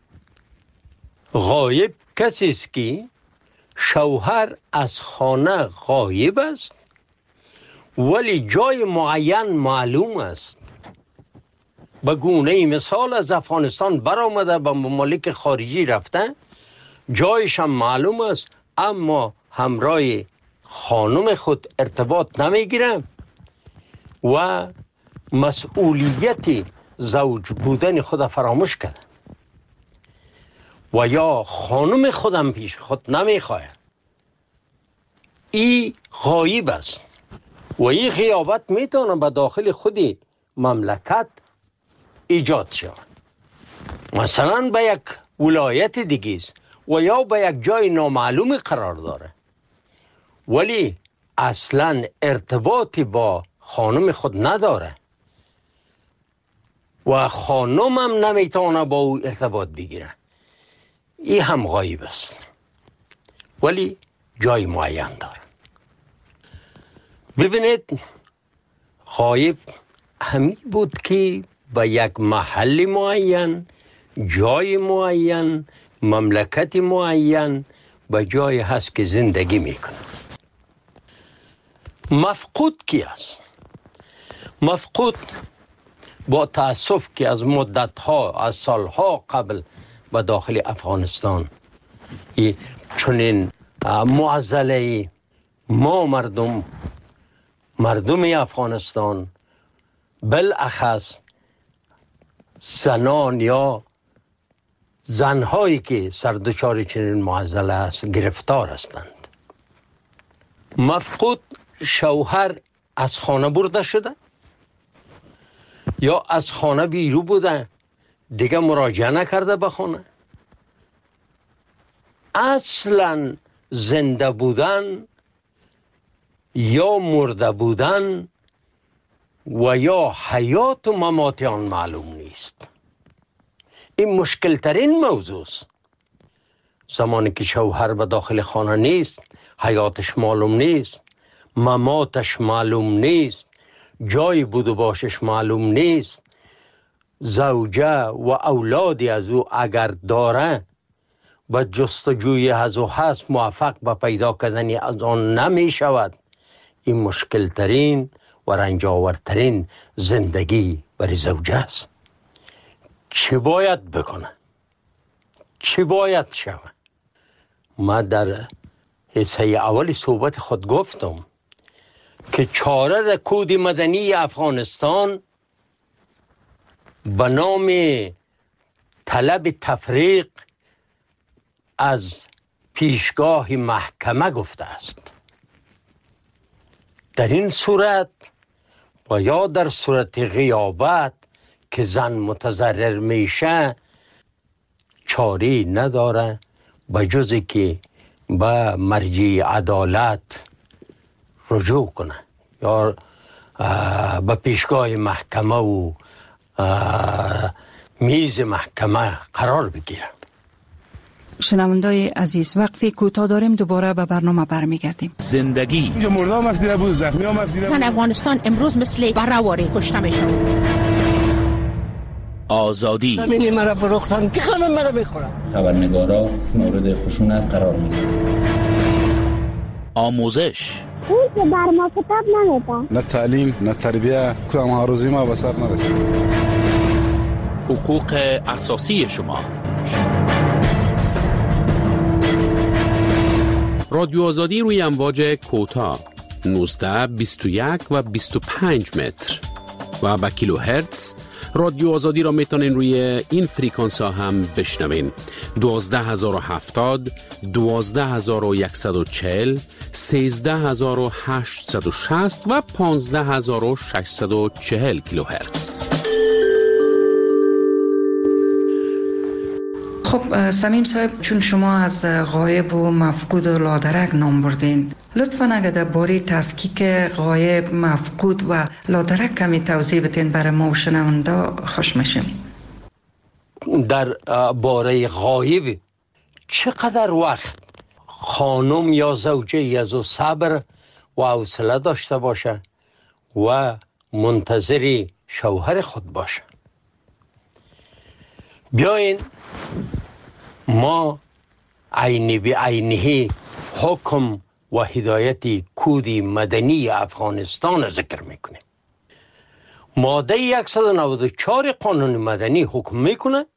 غایب کسی است که شوهر از خانه غایب است ولی جای معین معلوم است. به گونه مثال از افغانستان برآمده به ممالک خارجی رفته، جایش هم معلوم است اما همراه خانم خود ارتباط نمیگیره و مسئولیت زوج بودن خود فراموش کرده و یا خانم خودم پیش خود نمیخواه. این غایب است و این غیابت میتونه به داخل خودی مملکت ایجاد شود. مثلا به یک ولایت دیگه است و یا به یک جای نامعلوم قرار داره ولی اصلا ارتباطی با خانم خود نداره و خانم هم نمیتونه با او ارتباط بگیره. این هم غایب است ولی جای معین داره. ببینید غایب همین بود که به یک محل معین، جای معین، مملکت معین به جای هست که زندگی میکنه. مفقود کی است؟ مفقود با تأسف که از مدتها، از سالها قبل به داخل افغانستان چنین معضله ما مردم افغانستان بالاخص زنان یا زنهایی که سردچار چنین معضله است گرفتار هستند. مفقود شوهر از خانه برده شده یا از خانه بیرون بوده دیگه مراجعه نکرده به خانه. اصلا زنده بودن یا مرده بودن و یا حیات و ممات آن معلوم نیست. این مشکل ترین موضوع است. زمانی که شوهر به داخل خانه نیست، حیاتش معلوم نیست، مماتش معلوم نیست، جای بود و باشش معلوم نیست، زوجه و اولادی از او اگر داره به جستجوی از او هست موفق به پیدا کردن از آن نمی شود. این مشکل ترین و رنجاورترین زندگی برای زوجه است. چی باید بکنه؟ چی باید شود؟ ما در حصه اول صحبت خود گفتم که چاره کود مدنی افغانستان به نام طلب تفریق از پیشگاه محکمه گفته است. در این صورت و یا در صورت غیابت که زن متضرر میشه چاری نداره به جز که به مرجع عدالت رجوع کنه یا به پیشگاه محکمه و میز محکمه قرار بگیره. شنوندای عزیز وقفی کوتاه داریم، دوباره به برنامه برمیگردیم. زندگی اینجا مردم افزیده بود، زخمی هم افزیده بود. زن افغانستان امروز مثل برهواری کشته میشن. آزادی همینی مرا فروختن که خانم مرا بخورم. خبرنگارا مورد خشونت قرار میگیرن. آموزش اون که بر ما کتاب نمیده. نه تعلیم نه تربیه کدام هاروزی ما به سر نرسید. حقوق اساسی شما. رادیو آزادی روی امواج کوتاه 19 21 و 25 متر و با کیلو هرتز. رادیو آزادی را میتونین روی این فریکانس ها هم بشنوین. 12070 12140 13860 و 15640 کیلو هرتز. خب سمیم صاحب، چون شما از غایب و مفقود و لادرک نام بردین، لطفاً اگر در باره تفکیک غایب، مفقود و لادرک کمی توضیح بدین برای ما و شنونده خوش میشیم. در باره غایب چقدر وقت خانم یا زوجه از او صبر و حوصله داشته باشه و منتظر شوهر خود باشه. بیاین ما عینی به عینی حکم و هدایت کود مدنی افغانستان ذکر میکنه. ماده 194 قانون مدنی حکم میکنه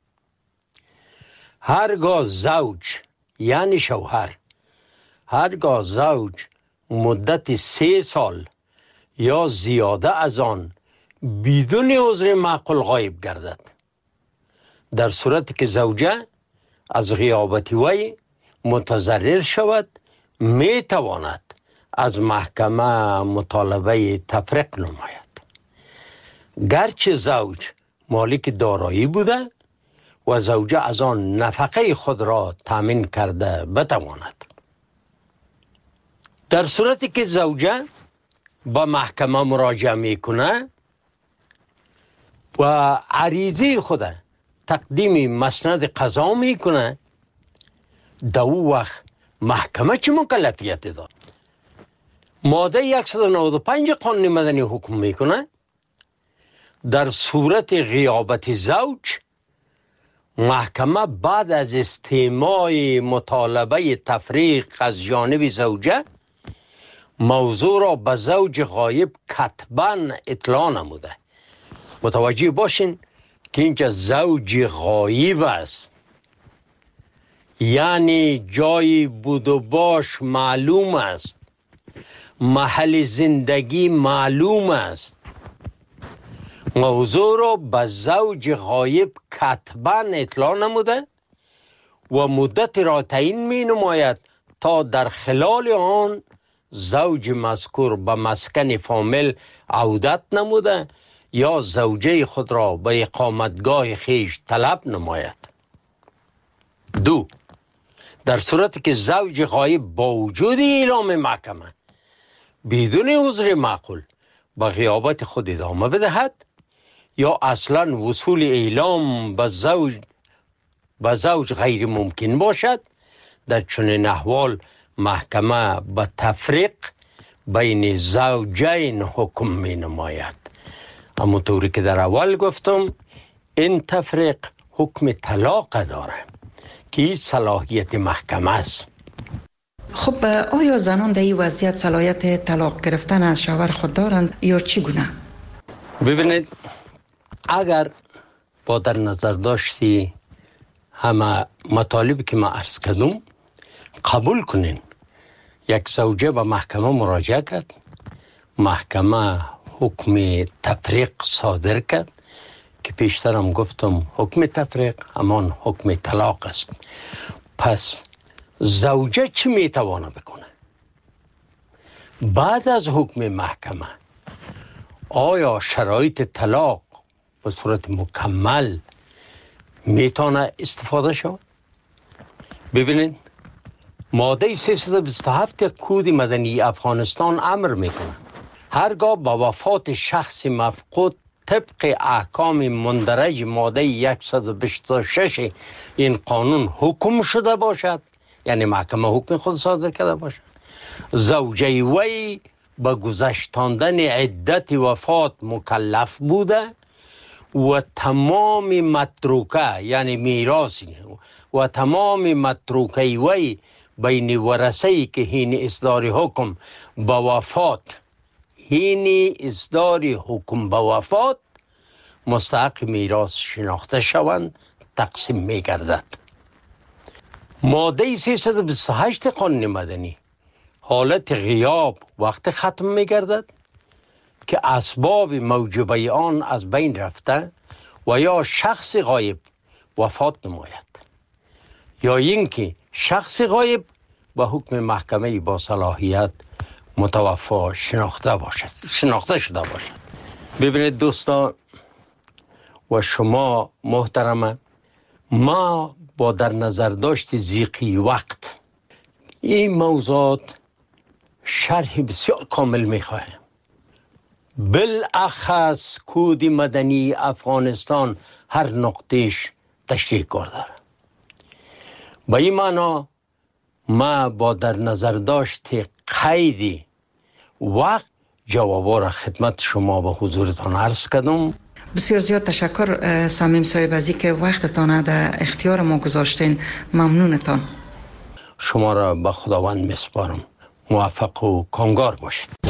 هرگاه زوج یعنی شوهر هرگاه زوج مدت 3 سال یا زیاده از آن بدون عذر معقول غایب گردد، در صورتی که زوجه از غیابت وی متضرر شود می تواند از محکمه مطالبه تفریق نماید، گرچه زوج مالک دارایی بوده و زوجه از آن نفقه خود را تامین کرده بتواند. در صورتی که زوجه با محکمه مراجعه میکنه و عریضه خود تقدیم مسند قضا میکنه، در او وقت محکمه چه مکلفیت داد؟ ماده 195 قانون مدنی حکم میکنه در صورت غیابت زوج محکمه بعد از استماع مطالبه تفریق از جانب زوجه موضوع را به زوج غایب کتباً اطلاع نموده. متوجه باشین که اینجا زوج غایب است، یعنی جای بود و باش معلوم است، محل زندگی معلوم است. موضوع را به زوج غایب کتباً اطلاع نموده و مدت را تعیین می نماید تا در خلال آن زوج مذکور به مسکن فامیل عودت نموده یا زوجه خود را به اقامتگاه خیش طلب نماید. 2. در صورتی که زوج غایب با وجود اعلام محکمه بدون عذر معقول به غیابت خود ادامه بدهد یا اصلا وصول اعلام به زوج غیر ممکن باشد، در چنین احوال محکمه به تفریق بین زوجین حکم می نماید. همونطوری که در اول گفتم این تفریق حکم طلاق داره که صلاحیت محکمه است. خب آیا زنان در این وضعیت صلاحیت طلاق گرفتن از شوهر خود دارند یا چگونه؟ ببینید، اگر با در نظر داشتی همه مطالبی که ما عرض کردم قبول کنین، یک زوجه به محکمه مراجعه کرد، محکمه حکم تفریق صادر کرد که پیشترم گفتم حکم تفریق همان حکم طلاق است. پس زوجه چی میتوانه بکنه؟ بعد از حکم محکمه آیا شرایط طلاق به صورت مکمل میتونه استفاده شود؟ ببینید، ماده 327 کود مدنی افغانستان امر میکنه هرگاه با وفات شخص مفقود طبق احکام مندرج ماده 126 این قانون حکم شده باشد، یعنی محکمه حکم خود صادر کرده باشد، زوجه وی به گذشتاندن عدت وفات مکلف بوده و تمام متروکه یعنی میراثی و تمام متروکه وی بین ورثه‌ای که حین اصدار حکم به وفات مستحق میراث شناخته شوند تقسیم می گردد. ماده 328 قانون مدنی حالت غیاب وقت ختم می گردد که اسباب موجبه آن از بین رفته و یا شخص غایب وفات نماید یا اینکه شخص غایب به حکم محکمه با صلاحیت متوفا شناخته شده باشد. ببینید دوستان و شما محترمه، ما با در نظر داشت ضیقی وقت این موضوعات شرح بسیار کامل میخواهیم. بالاخص کود مدنی افغانستان هر نقطهش تشریح کار داره. با این معنا ما با در نظر داشت قید وقت جوابا را خدمت شما به حضورتان عرض کردم. بسیار زیاد تشکر صمیم صاحب از اینکه وقتتان در اختیار ما گذاشتین. ممنونتان. شما را به خداوند میسپارم. موفق و کامگار باشید.